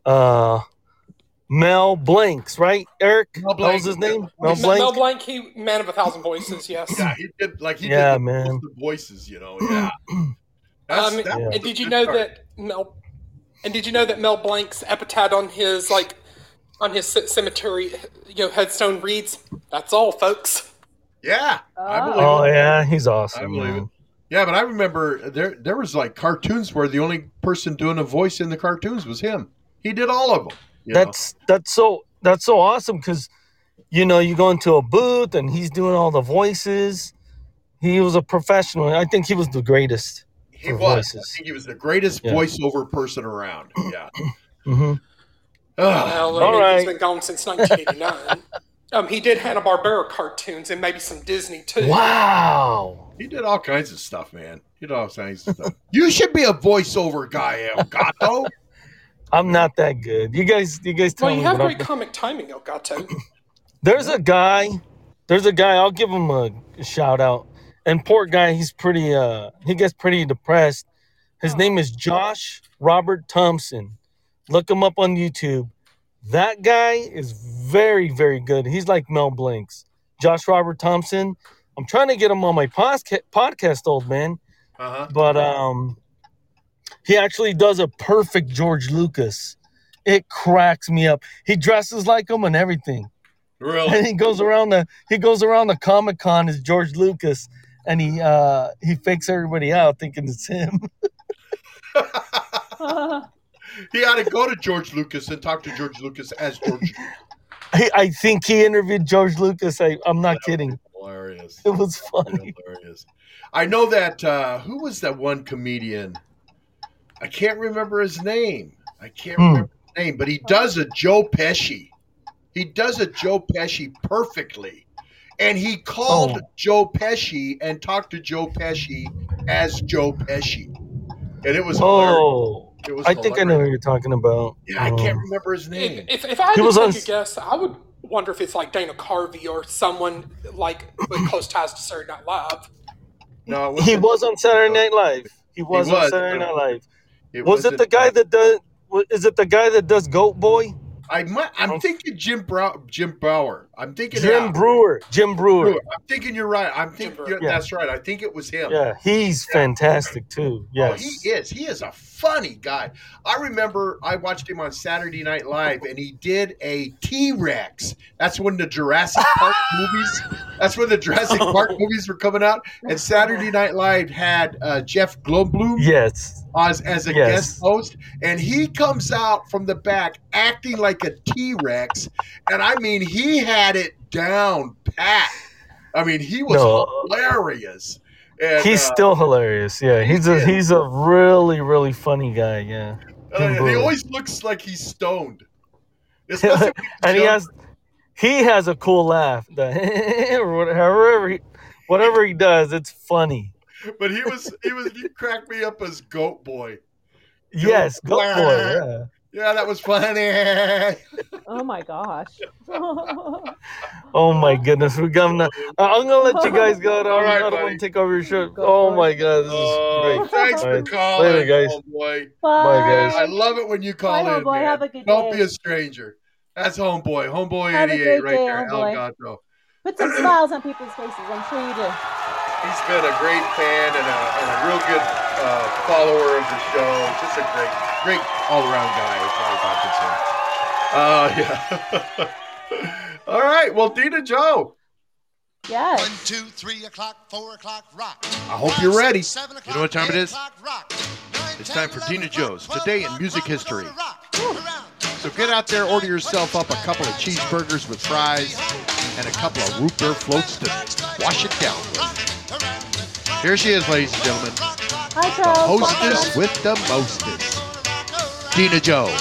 Mel Blancs, right, Eric? What was his name? Mel Blanc, he Man of a Thousand Voices, yes. Yeah, he did the voices, Yeah. And did you know that Mel Blanc's epitaph on his cemetery, headstone reads, "That's all, folks." Yeah, I believe it. Oh yeah, he's awesome. I believe it. Yeah, but I remember there was like cartoons where the only person doing a voice in the cartoons was him. He did all of them. That's so awesome because you go into a booth and he's doing all the voices. He was a professional. I think he was the greatest. He was. Voices. I think he was the greatest voiceover person around. Yeah. Mm-hmm. All right. He's been gone since 1989. He did Hanna-Barbera cartoons and maybe some Disney too. Wow. He did all kinds of stuff, man. He did all kinds of stuff. You should be a voiceover guy, Elgato. I'm not that good. You guys tell me. Well, you have great comic timing, Elgato. There's a guy, I'll give him a shout out. And poor guy, he's pretty, he gets pretty depressed. His name is Josh Robert Thompson. Look him up on YouTube. That guy is very, very good. He's like Mel Blancs. Josh Robert Thompson. I'm trying to get him on my podcast, old man. But he actually does a perfect George Lucas. It cracks me up. He dresses like him and everything. Really? And he goes around the Comic-Con as George Lucas, and he fakes everybody out thinking it's him. He ought to go to George Lucas and talk to George Lucas as George. I think he interviewed George Lucas. I'm not kidding. Hilarious. It was funny. Hilarious. I know that. Who was that one comedian? I can't remember his name. But he does a Joe Pesci. He does a Joe Pesci perfectly. And he called Joe Pesci and talked to Joe Pesci as Joe Pesci. And it was hilarious. I think I know who you're talking about. Yeah, I can't remember his name. If I had to take a guess, I would wonder if it's like Dana Carvey or someone like with close ties to Saturday Night Live. No, he was on Saturday Night Live. He was on Saturday Night Live. Was it the guy that does? Is it the guy that does Goat Boy? I'm thinking Jim Bauer. I'm thinking Jim Brewer. I'm thinking you're right. That's right. I think it was him. Yeah, he's fantastic too. Yes. Oh, he is. He is a funny guy. I remember I watched him on Saturday Night Live, and he did a T-Rex. That's when the Jurassic Park movies. That's when the Jurassic Park movies were coming out, and Saturday Night Live had Jeff Goldblum. Yes. As a guest host, and he comes out from the back acting like a T-Rex, and I mean he had it down pat. I mean he was hilarious. And, he's still hilarious. Yeah, he's a really, really funny guy. Yeah, he always looks like he's stoned. And he has a cool laugh. Whatever he does, it's funny. But he cracked me up as Goat Boy. Yes, Goat Boy. Yeah. Yeah, that was funny. Oh my gosh. Oh my goodness. I'm gonna let you guys go. I don't want to take over your show. Oh my god, this is great. Thanks for calling. Later, guys. Homeboy. Bye, guys. I love it when you call in. Homeboy. Man. Have a good Don't day. be a stranger. That's Homeboy. Homeboy Have a 88 great right day, there. Homeboy. Put some smiles on people's faces. I'm sure you do. He's been a great fan and a real good follower of the show. Just a great all-around guy as far as I'm concerned. Yeah. All right. Well, Dina Joe. Yes. 1, 2, 3 o'clock, 4 o'clock, rock. I hope you're ready. 7 You know what time it is? Rock. 9, It's 10, time for 11, Dina 12, Joe's 12, Today in 1, Music 1, History. rock. So get out there, order yourself up a couple of cheeseburgers with fries and a couple of root beer floats to wash it down with. Here she is, ladies and gentlemen. Hi, The Charles. hostess with the mostest. Dina Joe.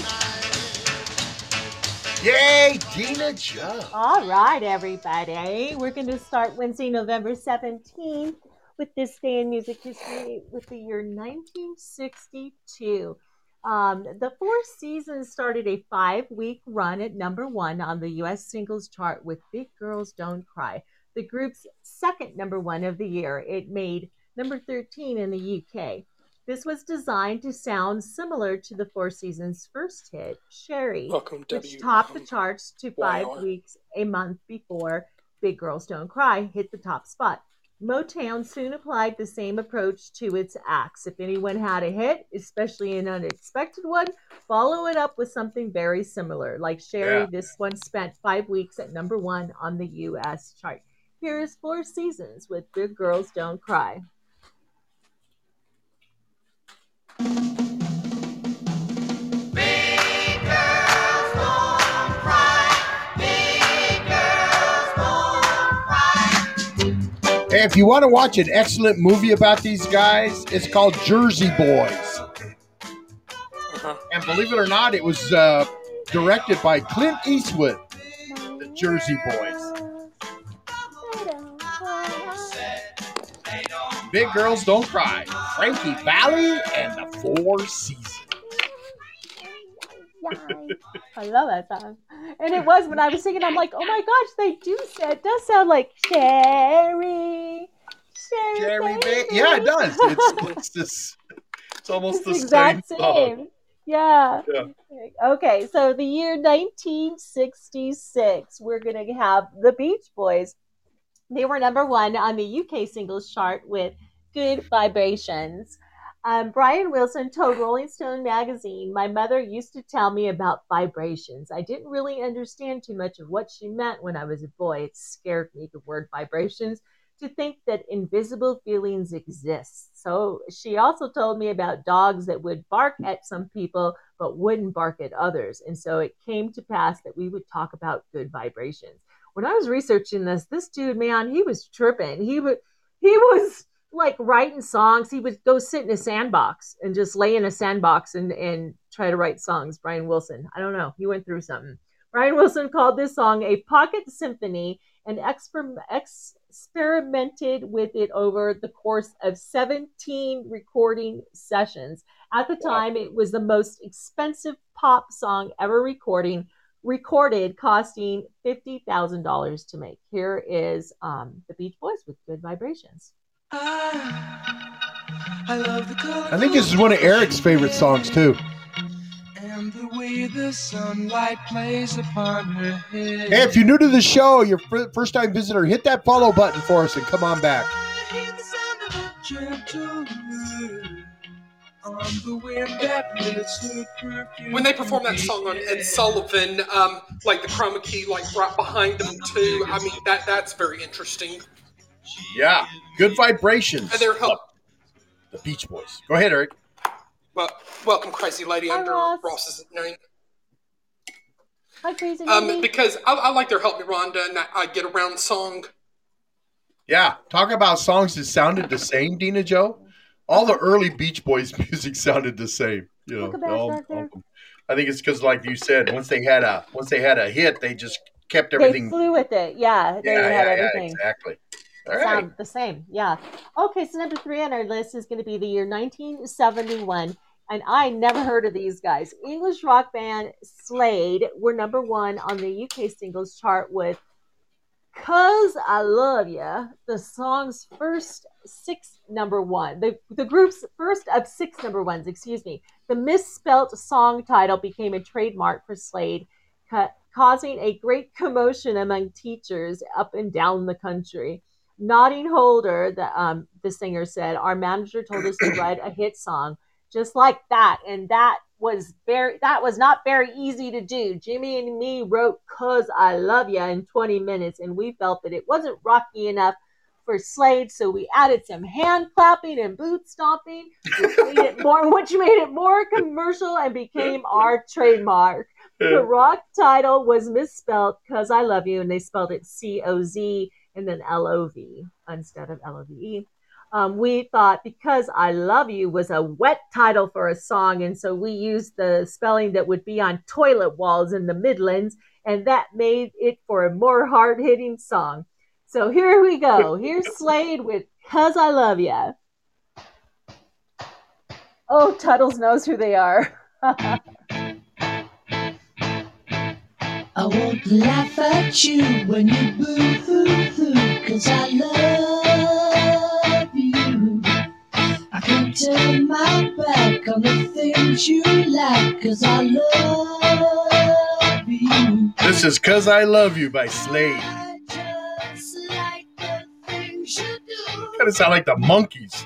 Yay, Dina Joe. All right, everybody. We're going to start Wednesday, November 17th with this day in music history with the year 1962. The Four Seasons started a 5-week run at number 1 on the U.S. singles chart with Big Girls Don't Cry, the group's second number 1 of the year. It made number 13 in the UK. This was designed to sound similar to the Four Seasons' first hit, Sherry, which topped the charts to 5 weeks a month before Big Girls Don't Cry hit the top spot. Motown soon applied the same approach to its acts. If anyone had a hit, especially an unexpected one, follow it up with something very similar. Like Sherry, this one spent 5 weeks at number 1 on the U.S. chart. Here is Four Seasons with Big Girls Don't Cry. Hey, if you want to watch an excellent movie about these guys, it's called Jersey Boys. And believe it or not, it was directed by Clint Eastwood, the Jersey Boys. Big Girls Don't Cry, Frankie Valli and the Four Seasons. I love that song. And it was when I was singing, I'm like, oh my gosh, it does sound like Sherry. Baby. Yeah, it does. It's almost the exact same song. Yeah. Okay, so the year 1966, we're going to have the Beach Boys. They were number 1 on the UK singles chart with Good Vibrations. Brian Wilson told Rolling Stone magazine, my mother used to tell me about vibrations. I didn't really understand too much of what she meant when I was a boy. It scared me, the word vibrations, to think that invisible feelings exist. So she also told me about dogs that would bark at some people but wouldn't bark at others. And so it came to pass that we would talk about good vibrations. When I was researching this dude, man, he was tripping. He was like writing songs. He would go sit in a sandbox and just lay in a sandbox and try to write songs. Brian Wilson, I don't know, he went through something. Brian Wilson called this song a pocket symphony and experimented with it over the course of 17 recording sessions. At the time, it was the most expensive pop song ever recorded, costing $50,000 to make. Here is the Beach Boys with Good Vibrations. I think this is one of Eric's favorite songs too. And the way the sunlight plays upon her head. Hey, if you're new to the show, you're first time visitor, hit that follow button for us and come on back. When they perform that song on Ed Sullivan, like the chroma key, like right behind them too. I mean, that's very interesting. Yeah, Good Vibrations. And they're the Beach Boys. Go ahead, Eric. Well, welcome, Crazy Lady, under Ross's name. Hi, Crazy Lady. Because I like their Help Me Rhonda and that I Get Around song. Yeah, talk about songs that sounded the same, Dina Joe. All the early Beach Boys music sounded the same. You know, all I think it's because, like you said, once they had a hit, they just kept everything. They flew with it. Yeah, they had everything. Exactly. Sound the same. Yeah. Okay, so number 3 on our list is going to be the year 1971. And I never heard of these guys. English rock band Slade were number 1 on the UK singles chart with "'Cause I Love Ya," the song's first 6 number 1. The group's first of 6 number 1s, excuse me. The misspelt song title became a trademark for Slade, causing a great commotion among teachers up and down the country. Notting Holder, the singer said, our manager told us to write a hit song just like that, and that was not very easy to do. Jimmy and me wrote "'Cause I Love Ya" in 20 minutes, and we felt that it wasn't rocky enough for Slade, so we added some hand clapping and boot stomping, which made it more commercial and became our trademark. The rock title was misspelled "'Cause I Love You," and they spelled it C-O-Z and then L-O-V instead of L-O-V-E. We thought "Because I Love You" was a wet title for a song, and so we used the spelling that would be on toilet walls in the Midlands, and that made it for a more hard-hitting song. So here we go. Here's Slade with "'Cause I Love Ya." Oh, Tuttles knows who they are. I won't laugh at you when you boo-hoo-hoo, 'cause I love you. I can't turn my back on the things you like, 'cause I love you. This is "'Cause I Love You" by Slade. Kind of sound like the Monkees.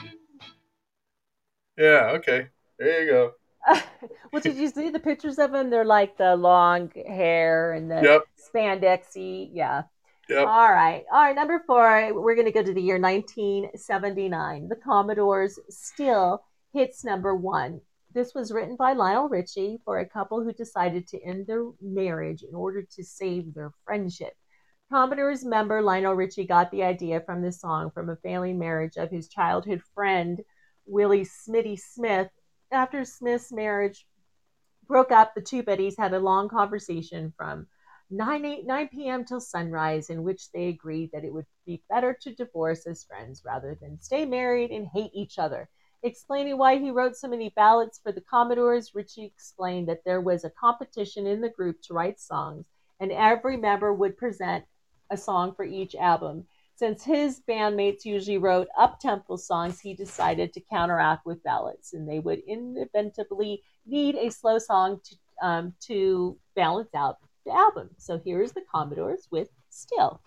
Yeah, okay. There you go. Well, did you see the pictures of them? They're like the long hair and the spandexy. Yeah. Yep. All right. Number 4, we're going to go to the year 1979. The Commodores Still hits number 1. This was written by Lionel Richie for a couple who decided to end their marriage in order to save their friendship. Commodores member Lionel Richie got the idea from this song from a failing marriage of his childhood friend, Willie Smitty Smith. After Smith's marriage broke up, the two buddies had a long conversation from 9 p.m. till sunrise, in which they agreed that it would be better to divorce as friends rather than stay married and hate each other. Explaining why he wrote so many ballads for the Commodores, Richie explained that there was a competition in the group to write songs, and every member would present a song for each album. Since his bandmates usually wrote up-tempo songs, he decided to counteract with ballads, and they would inevitably need a slow song to balance out the album. So here's the Commodores with Still.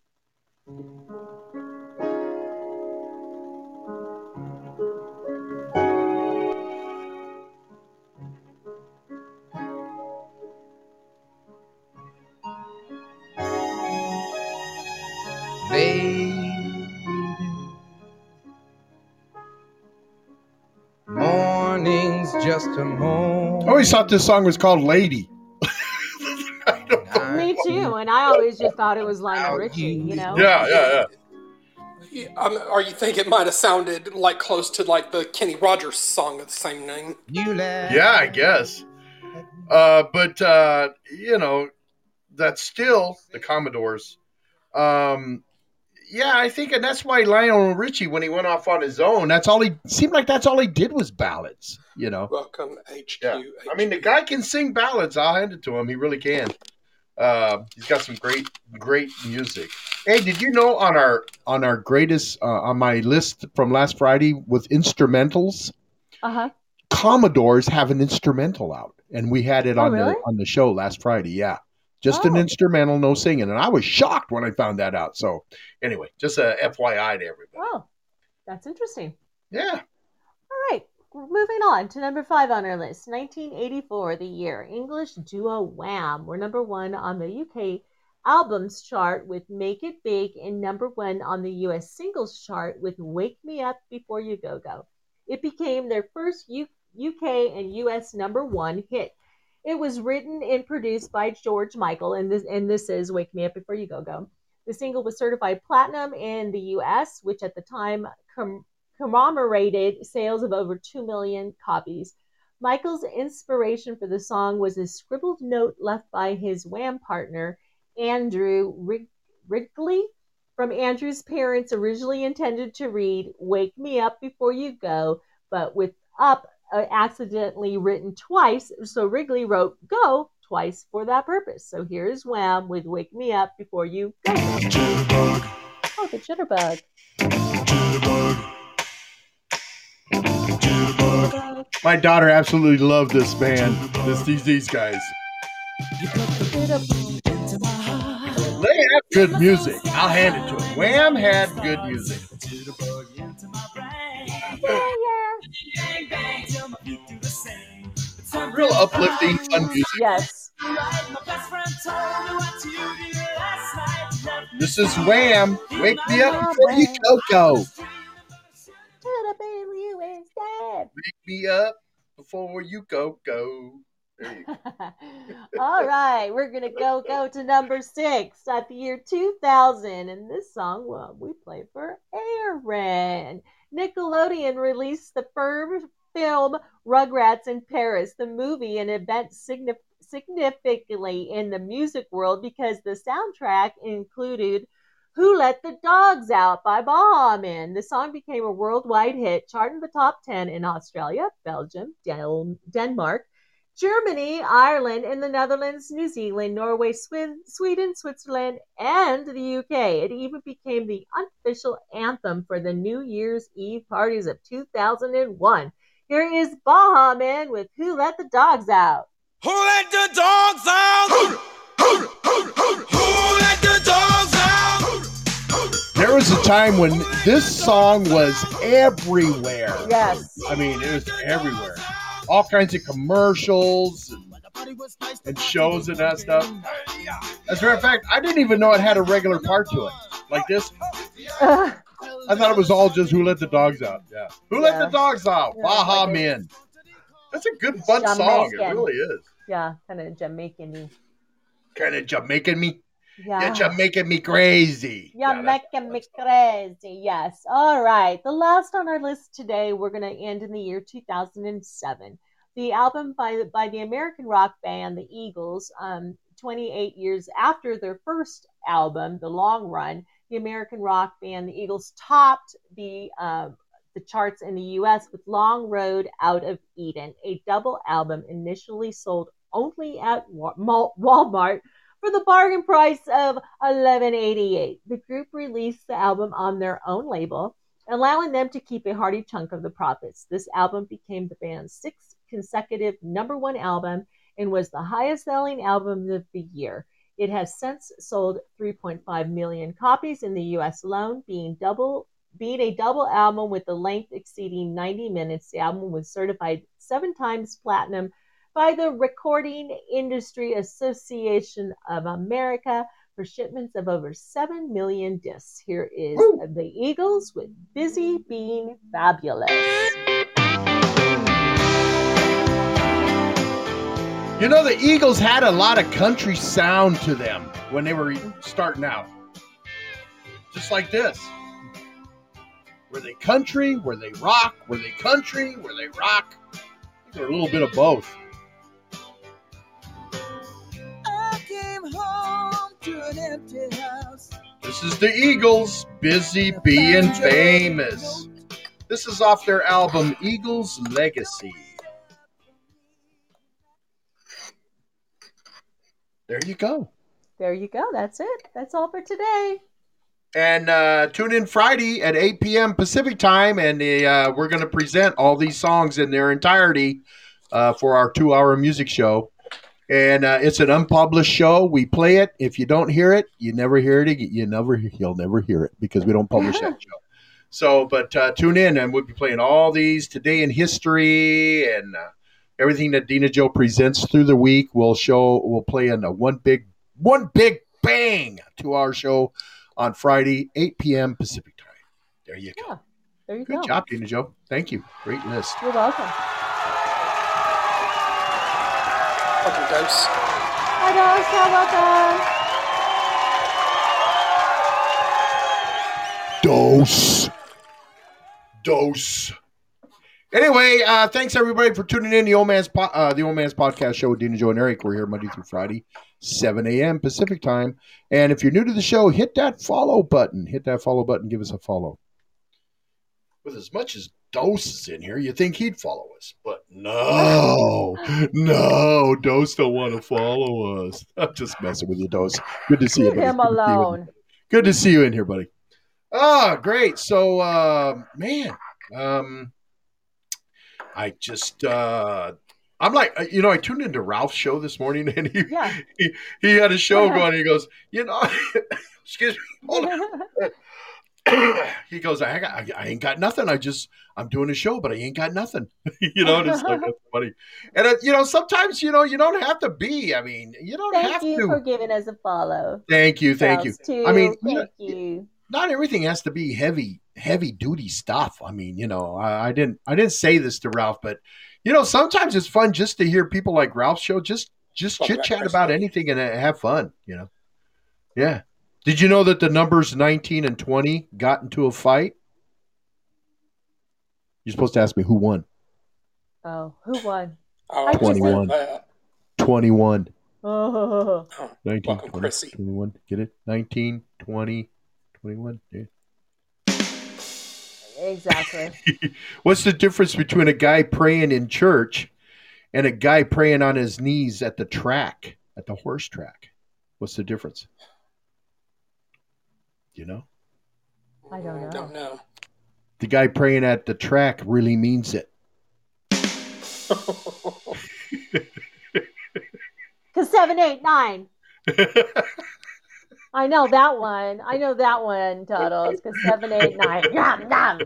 Morning's just a moment. I always thought this song was called Lady. Me too, and I always just thought it was Lionel Richie, you know? Yeah. Or you think it might have sounded like close to like the Kenny Rogers song of the same name? Yeah, I guess. But that's still the Commodores. Yeah, I think, and that's why Lionel Richie, when he went off on his own, that's all he did was ballads, you know. Welcome, HQ. Yeah. I mean, the guy can sing ballads. I'll hand it to him. He really can. He's got some great music. Hey, did you know on our greatest on my list from last Friday with instrumentals, Commodores have an instrumental out, and we had it on the show last Friday. Yeah. Just an instrumental, no singing. And I was shocked when I found that out. So anyway, just a FYI to everybody. Oh, that's interesting. Yeah. All right. Moving on to number 5 on our list. 1984, the year. English duo Wham were number 1 on the UK albums chart with Make It Big, and number 1 on the US singles chart with Wake Me Up Before You Go Go. It became their first UK and US number 1 hit. It was written and produced by George Michael, and this is Wake Me Up Before You Go Go. The single was certified platinum in the U.S., which at the time commemorated sales of over 2 million copies. Michael's inspiration for the song was a scribbled note left by his Wham partner, Andrew Wrigley. From Andrew's parents, originally intended to read, Wake Me Up Before You Go, but with up accidentally written twice, so Wrigley wrote go twice for that purpose. So here's Wham with Wake Me Up Before You Go. Jitterbug. Oh, the jitterbug. Jitterbug. My daughter absolutely loved this band. These guys. You put the jitterbug into my heart. They had good music. I'll hand it to him. Wham had good music. Real uplifting, fun music. Yes. This is Wham. Wake me up before you go. Wake me up before you go. There you go. All right, we're gonna go to number 6 at the year 2000, and this song, well, we play for Aaron. Nickelodeon released the film Rugrats in Paris, the movie, an event significantly in the music world because the soundtrack included "Who Let the Dogs Out" by Baha Men. The song became a worldwide hit, charting the top 10 in Australia, Belgium, Denmark, Germany, Ireland, and the Netherlands, New Zealand, Norway, Sweden, Switzerland, and the UK. It even became the unofficial anthem for the New Year's Eve parties of 2001. Here is Baha Men with "Who Let the Dogs Out." Who let the dogs out? Who let the dogs out? There was a time when this song was everywhere. Yes. I mean, it was everywhere. All kinds of commercials and shows and that stuff. As a matter of fact, I didn't even know it had a regular part to it. Like this. I thought it was all just "Who Let the Dogs Out." Yeah. Who let the dogs out? Yeah, Baha like Men. That's a good, fun song. It really is. Yeah, kind of Jamaican-y. Kind of Jamaican me. Yeah. You're making me crazy. You're making me crazy. Yes. All right. The last on our list today, we're going to end in the year 2007. The album by the American rock band, the Eagles, 28 years after their first album, The Long Run, the American rock band, the Eagles, topped the charts in the U.S. with Long Road Out of Eden, a double album initially sold only at Walmart for the bargain price of $11.88. The group released the album on their own label, allowing them to keep a hearty chunk of the profits. This album became the band's 6th consecutive #1 album and was the highest-selling album of the year. It has since sold 3.5 million copies in the U.S. alone, being a double album with a length exceeding 90 minutes. The album was certified 7 times platinum by the Recording Industry Association of America for shipments of over 7 million discs. Here is the Eagles with "Busy Being Fabulous." You know, the Eagles had a lot of country sound to them when they were starting out. Just like this. Were they country? Were they rock? Were they country? Were they rock? They're a little bit of both. I came home to an empty house. This is the Eagles, "Busy Being Famous." This is off their album, Eagles Legacy. There you go. There you go. That's it. That's all for today. And tune in Friday at 8 p.m. Pacific time, and we're going to present all these songs in their entirety for our 2-hour music show. And it's an unpublished show. We play it. If you don't hear it, you never hear it again. You'll never hear it because we don't publish that show. So, but tune in, and we'll be playing all these Today in History and everything that Dina Joe presents through the week. We'll play in a one big bang 2-hour show on Friday, 8 p.m. Pacific time. There you go. Yeah, there you go. Good job, Dina Joe. Thank you. Great list. You're welcome. Welcome, Dose. Hi, Dose. You're welcome. Dose. Anyway, thanks everybody for tuning in. The Old Man's Podcast Show with Dina Joe and Eric. We're here Monday through Friday, 7 a.m. Pacific time. And if you're new to the show, hit that follow button. Give us a follow. With as much as Dose is in here, you think he'd follow us. But no, Dose don't want to follow us. I'm just messing with you, Dose. Good to see you, buddy. Leave him alone. Good to see you in here, buddy. Oh, great. So, I just, I'm like, I tuned into Ralph's show this morning, and Yeah. he had a show going. He goes, excuse me, hold on. He goes, I ain't got nothing. I'm doing a show, but I ain't got nothing. Just like that's funny. And sometimes you don't have to be. I mean, you don't have to. Thank you for giving us a follow. Thank you. Too. I mean, thank you. Not everything has to be heavy duty stuff. I mean, I didn't say this to Ralph, but sometimes it's fun just to hear people like Ralph's show just chit chat about anything and have fun. Yeah. Did you know that the numbers 19 and 20 got into a fight? You're supposed to ask me who won. Oh, who won? 21. 21. Oh. 19, 20, 21. Get it? 19, 20, 21. Yeah. Exactly. What's the difference between a guy praying in church and a guy praying on his knees at the track, at the horse track? What's the difference? I don't know. The guy praying at the track really means it. Because 7, 8, 9. I know that one, Toddles. Because 7, 8, 9. Yum,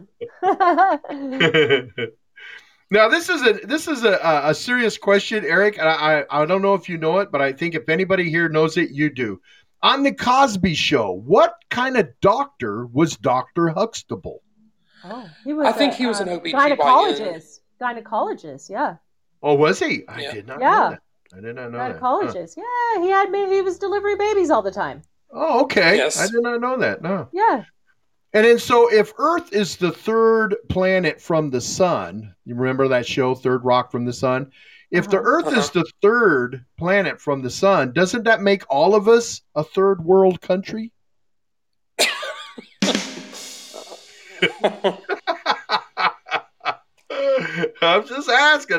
yum. Now this is a serious question, Eric. I don't know if you know it, but I think if anybody here knows it, you do. On the Cosby Show, what kind of doctor was Dr. Huxtable? Oh, he was an OB-GYN. Gynecologist, yeah. Oh, was he? I did not know that. I did not know that. Gynecologist, yeah. He was delivering babies all the time. Oh, okay. Yes. I did not know that. No. Yeah. And then so if Earth is the third planet from the sun, you remember that show, Third Rock from the Sun? If the Earth is the third planet from the sun, doesn't that make all of us a third world country? I'm just asking.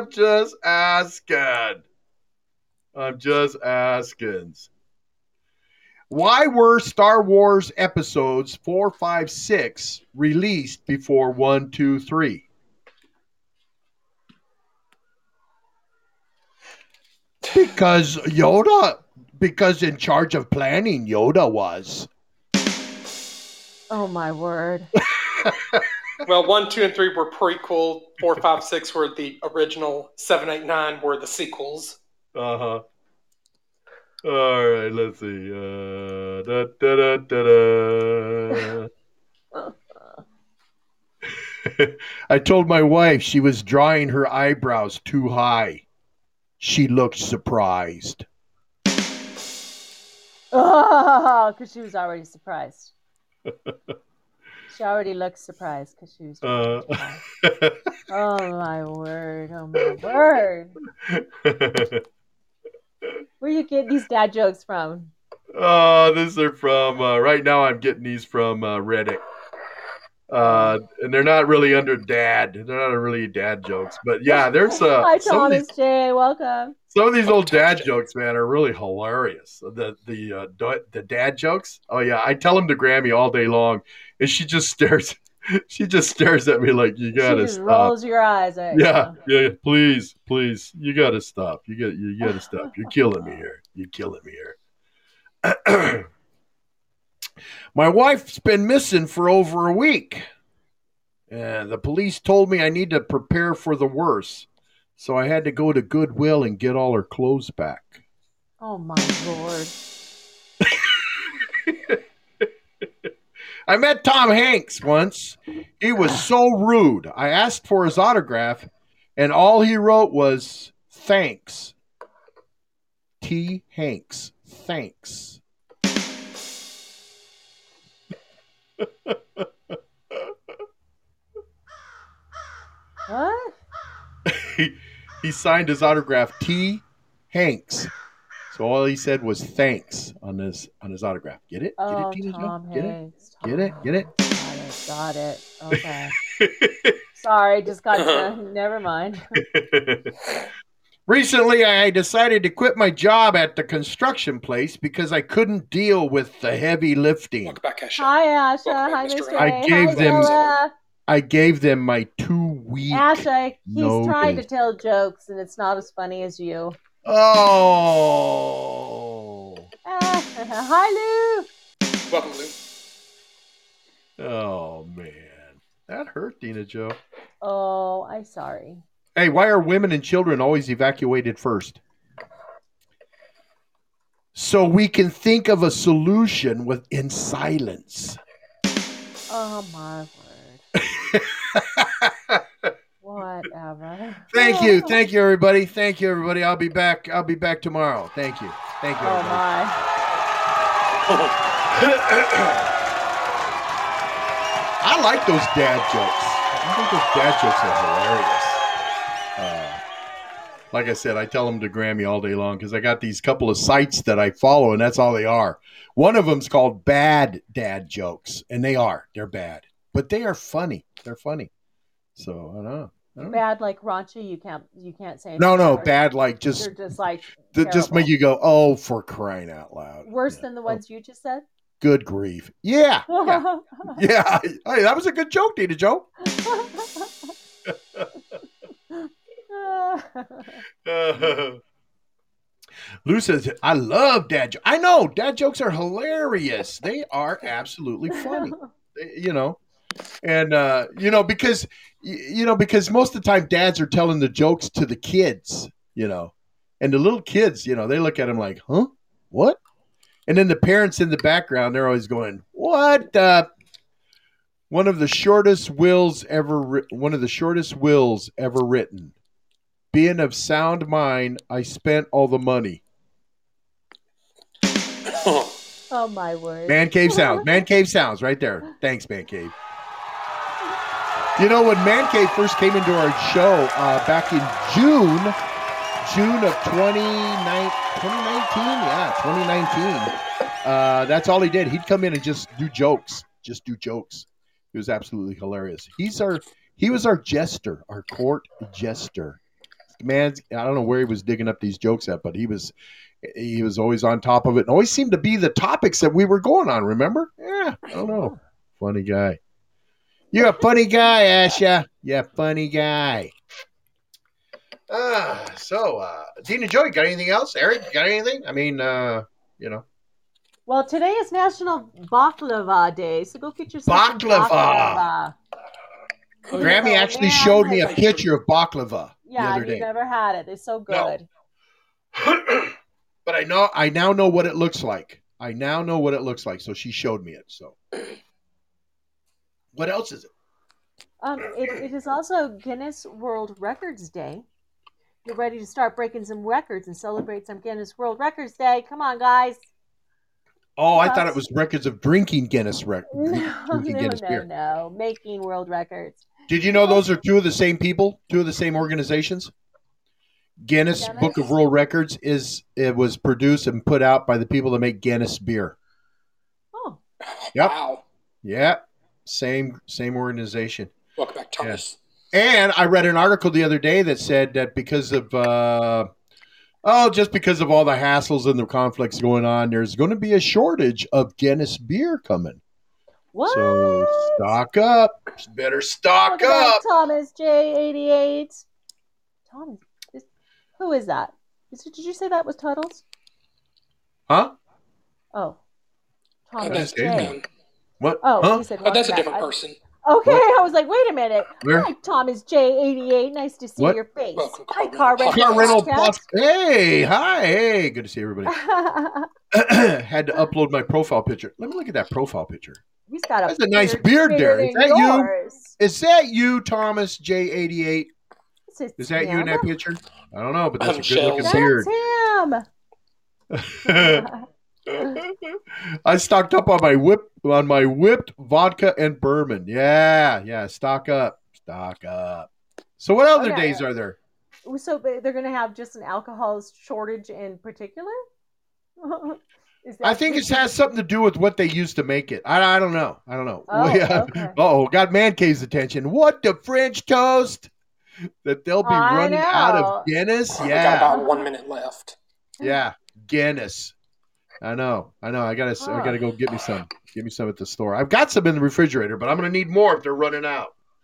Why were Star Wars episodes 4, 5, 6 released before 1, 2, 3? Because in charge of planning, Yoda was. Oh, my word. Well, 1, 2, and 3 were prequel. 4, 5, 6 were the original. 7, 8, 9 were the sequels. Uh-huh. All right, let's see. I told my wife she was drawing her eyebrows too high. She looked surprised. Oh, because she was already surprised. She already looked surprised because she was surprised. Oh, my word. Oh, my word. Where you get these dad jokes from? These are from, right now I'm getting these from Reddit. And they're not really under dad. They're not really dad jokes. But yeah, there's Hi, Thomas J. Welcome. Some of these old dad jokes, man, are really hilarious. The dad jokes. Oh yeah, I tell them to Grammy all day long, and she just stares. She just stares at me like, you gotta she just stop. Rolls your eyes at yeah, please, you gotta stop. You gotta stop. You're killing me here. My wife's been missing for over a week. And the police told me I need to prepare for the worst. So I had to go to Goodwill and get all her clothes back. Oh, my Lord. I met Tom Hanks once. He was so rude. I asked for his autograph, and all he wrote was, thanks. T. Hanks. Thanks. What? He signed his autograph, T. Hanks. So all he said was thanks on his autograph. Get it? Oh, Get it, Tom Hanks. Get it? Get it? Got it. Okay. Sorry, just got to. Never mind. Recently, I decided to quit my job at the construction place because I couldn't deal with the heavy lifting. Welcome back, Asha. Hi, Asha. Welcome Hi, back, Mr. Mr. I A. gave Hi, them- Zola. I gave them my 2-week Asha, he's trying to notice. tell jokes, and it's not as funny as you. Oh. Hi, Lou. Welcome, Lou. Oh, man. That hurt, Dina Joe. Oh, I'm sorry. Hey, why are women and children always evacuated first? So we can think of a solution in silence. Oh, my word. Whatever. Thank you, everybody. I'll be back tomorrow. Thank you, everybody. Oh, my. I like those dad jokes. I think those dad jokes are hilarious. Like I said, I tell them to Grammy all day long because I got these couple of sites that I follow, and that's all they are. One of them's called Bad Dad Jokes, and they're bad, but they are funny. They're funny. So I don't know. Bad like raunchy. You can't say anything. No, bad like just. They're just like just make you go, oh, for crying out loud. Worse than the ones you just said. Good grief! Yeah. Hey, that was a good joke, Dina Joe. Lou says, I love dad jokes. I know, dad jokes are hilarious. They are absolutely funny. And because most of the time dads are telling the jokes to the kids, and the little kids, they look at them like, huh? What? And then the parents in the background, they're always going, what? One of the shortest wills ever written. Being of sound mind, I spent all the money. Oh, my word. Man Cave Sounds right there. Thanks, Man Cave. When Man Cave first came into our show back in June of 2019. Yeah, 2019. That's all he did. He'd come in and just do jokes. It was absolutely hilarious. He was our jester, our court jester. Man, I don't know where he was digging up these jokes at, but he was always on top of it and always seemed to be the topics that we were going on. Remember? Yeah, I don't know. Funny guy. You're a funny guy, Asha. Yeah, funny guy. Dina Joe, you got anything else? Eric, you got anything? I mean, Well, today is National Baklava Day, so go get yourself some baklava. Grammy actually showed me a picture of baklava the other day. You've never had it. It's so good. No. But I now know what it looks like. So she showed me it. So what else is it? It is also Guinness World Records Day. Get ready to start breaking some records and celebrate some Guinness World Records Day. Come on, guys. Oh, I thought it was records of drinking Guinness beer. No. Making world records. Did you know those are two of the same people, two of the same organizations? Guinness Book of World Records was produced and put out by the people that make Guinness beer. Oh. Yep. Wow. Yeah. Same organization. Welcome back, Thomas. Yeah. And I read an article the other day that said that because of just because of all the hassles and the conflicts going on, there's going to be a shortage of Guinness beer coming. What? So stock up. Better stock up. Thomas J88. Thomas, who is that? Did you say that was Tuttles? Huh? Oh. Thomas That's J. What? Oh, huh? he said, that's a different person. Okay, what? I was like, wait a minute. Where? Hi, Thomas J88. Nice to see What? your face. Welcome, Hi, Car Rental Plus. Hey, hi. Hey, good to see everybody. Had to upload my profile picture. Let me look at that profile picture. He's got That's a nice beard there. Is that yours. you? Is that you, Thomas J88? Is that him. you in that picture? I don't know, but that's a good That's looking beard. I stocked up on my whipped vodka and bourbon. Yeah, stock up. So what other days are there? So they're going to have just an alcohol shortage in particular? I think it has something to do with what they used to make it. I don't know. Oh, yeah. Okay. Got Man Cave's attention. What, the French toast? That they'll be running out of Guinness? We got Yeah. about 1 minute left. Yeah, Guinness. I know. I gotta go get me some. Get me some at the store. I've got some in the refrigerator, but I'm gonna need more if they're running out.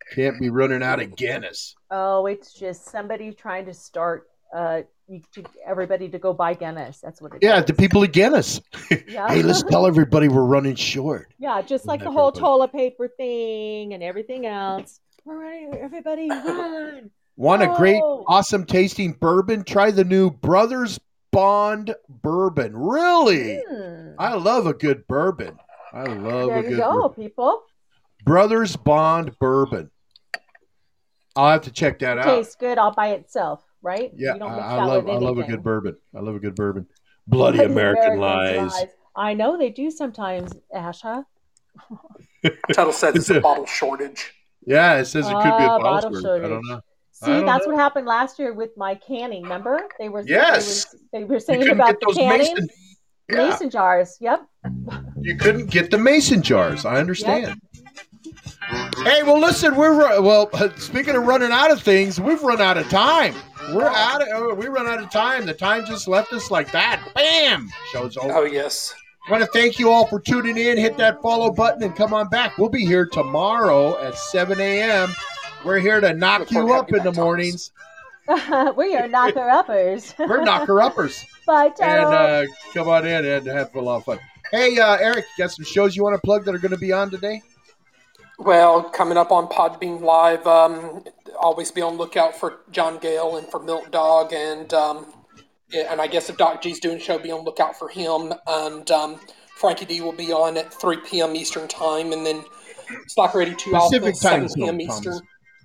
Can't be running out of Guinness. Oh, it's just somebody trying to start everybody to go buy Guinness. That's what it is. Yeah, the people at Guinness. Yeah. Hey, let's tell everybody we're running short. Yeah, just like the whole toilet paper thing and everything else. We're running, everybody run. Want a great, awesome tasting bourbon? Try the new Brothers Bond bourbon. Really? I love a good bourbon. I love a good bourbon. People. Brothers Bond bourbon. I'll have to check that out. Tastes good all by itself, right? Yeah, You don't mix I that with love a anything. good bourbon. I love a good bourbon. Bloody American lies. I know they do sometimes, Asha. Tuttle says it's a bottle shortage. Yeah, it says it could be a bottle shortage. I don't know. See, that's what happened last year with my canning. Remember, they were saying you about the canning mason jars. Yep. You couldn't get the mason jars. I understand. Yep. Hey, well, listen, speaking of running out of things, we've run out of time. We run out of time. The time just left us like that. Bam! Show's over. Oh, yes. I want to thank you all for tuning in. Hit that follow button and come on back. We'll be here tomorrow at 7 a.m. We're here to knock you up in the mornings. We are knocker-uppers. We're knocker-uppers. Bye, and come on in and have a lot of fun. Hey, Eric, you got some shows you want to plug that are going to be on today? Well, coming up on Podbean Live, always be on lookout for John Gale and for Milk Dog, and I guess if Doc G's doing a show, be on lookout for him. And Frankie D will be on at 3 p.m. Eastern Time, and then Slacker 82 Alpha 7 p.m. Eastern.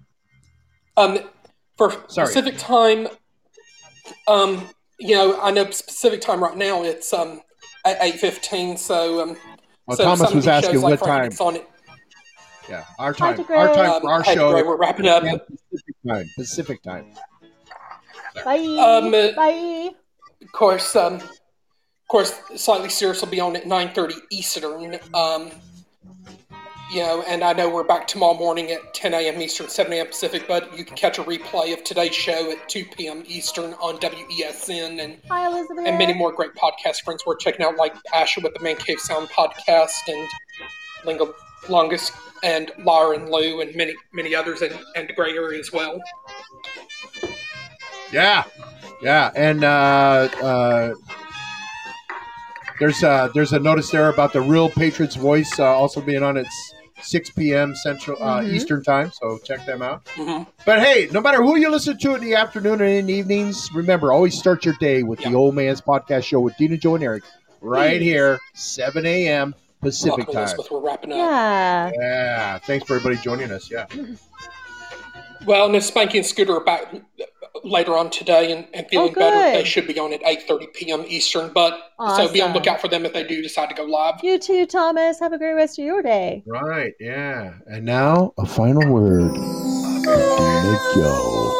Pacific Time, I know Pacific Time right now it's at 8:15. So, Thomas was asking what time. On it. Yeah, our time for our show. Greg, we're wrapping up. Pacific time. Bye. Bye. Of course, Slightly Serious will be on at 9:30 Eastern. And I know we're back tomorrow morning at 10 a.m. Eastern, 7 a.m. Pacific, but you can catch a replay of today's show at 2 p.m. Eastern on WESN and many more great podcast friends we're checking out, like Asher with the Man Cave Sound podcast and Lingo Longus and Lara and Lou and many others and the Gray Area as well. Yeah. And there's a notice there about the Real Patriots Voice also being on at 6 p.m. Central Eastern Time, so check them out. Mm-hmm. But hey, no matter who you listen to in the afternoon or in the evenings, remember, always start your day with the Old Man's Podcast Show with Dina, Joe, and Eric right here, 7 a.m. Pacific Time. Elizabeth, we're wrapping up. Yeah. Thanks for everybody joining us. Yeah. Well, and if Spanky and Scooter are back later on today and feeling better, they should be on at 8:30 p.m. Eastern. But so be on lookout for them if they do decide to go live. You too, Thomas. Have a great rest of your day. Right. Yeah. And now a final word. Dina Joe.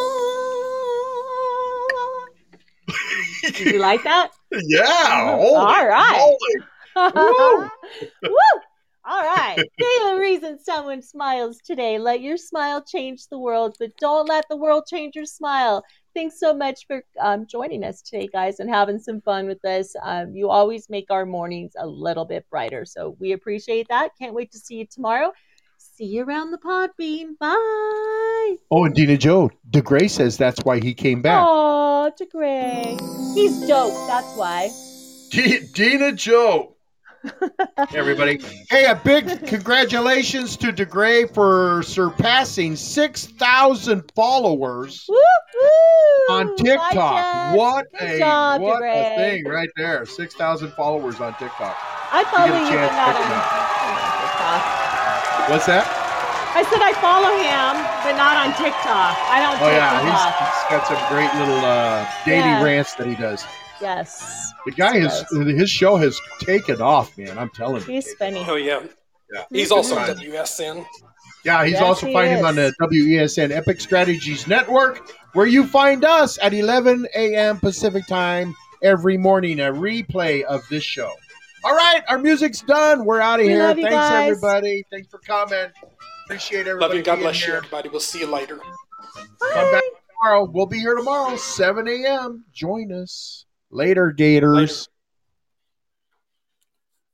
Did you like that? Yeah. All right. Woo. Woo. All right. Daily reason someone smiles today. Let your smile change the world, but don't let the world change your smile. Thanks so much for joining us today, guys, and having some fun with us. You always make our mornings a little bit brighter, so we appreciate that. Can't wait to see you tomorrow. See you around the Podbean. Bye. Oh, and Dina Joe, DeGray says that's why he came back. Oh, DeGray. He's dope. That's why. Dina Joe. Everybody. Hey, a big congratulations to DeGray for surpassing 6,000 followers on TikTok. What a thing right there. 6,000 followers on TikTok. I follow you, but not on TikTok. What's that? I said I follow him, but not on TikTok. I don't he's got some great little daily rants that he does. Yes. The guy his show has taken off, man. I'm telling you. He's funny. Oh, yeah. He's also on WSN. Yeah, he's also finding him on the WESN Epic Strategies Network, where you find us at 11 a.m. Pacific Time every morning, a replay of this show. All right, our music's done. We're out of here. Thanks, everybody. Thanks for coming. Appreciate everybody. Love you. God bless you, everybody. We'll see you later. Come back tomorrow. We'll be here tomorrow, 7 a.m. Join us. Later, Gators. Later.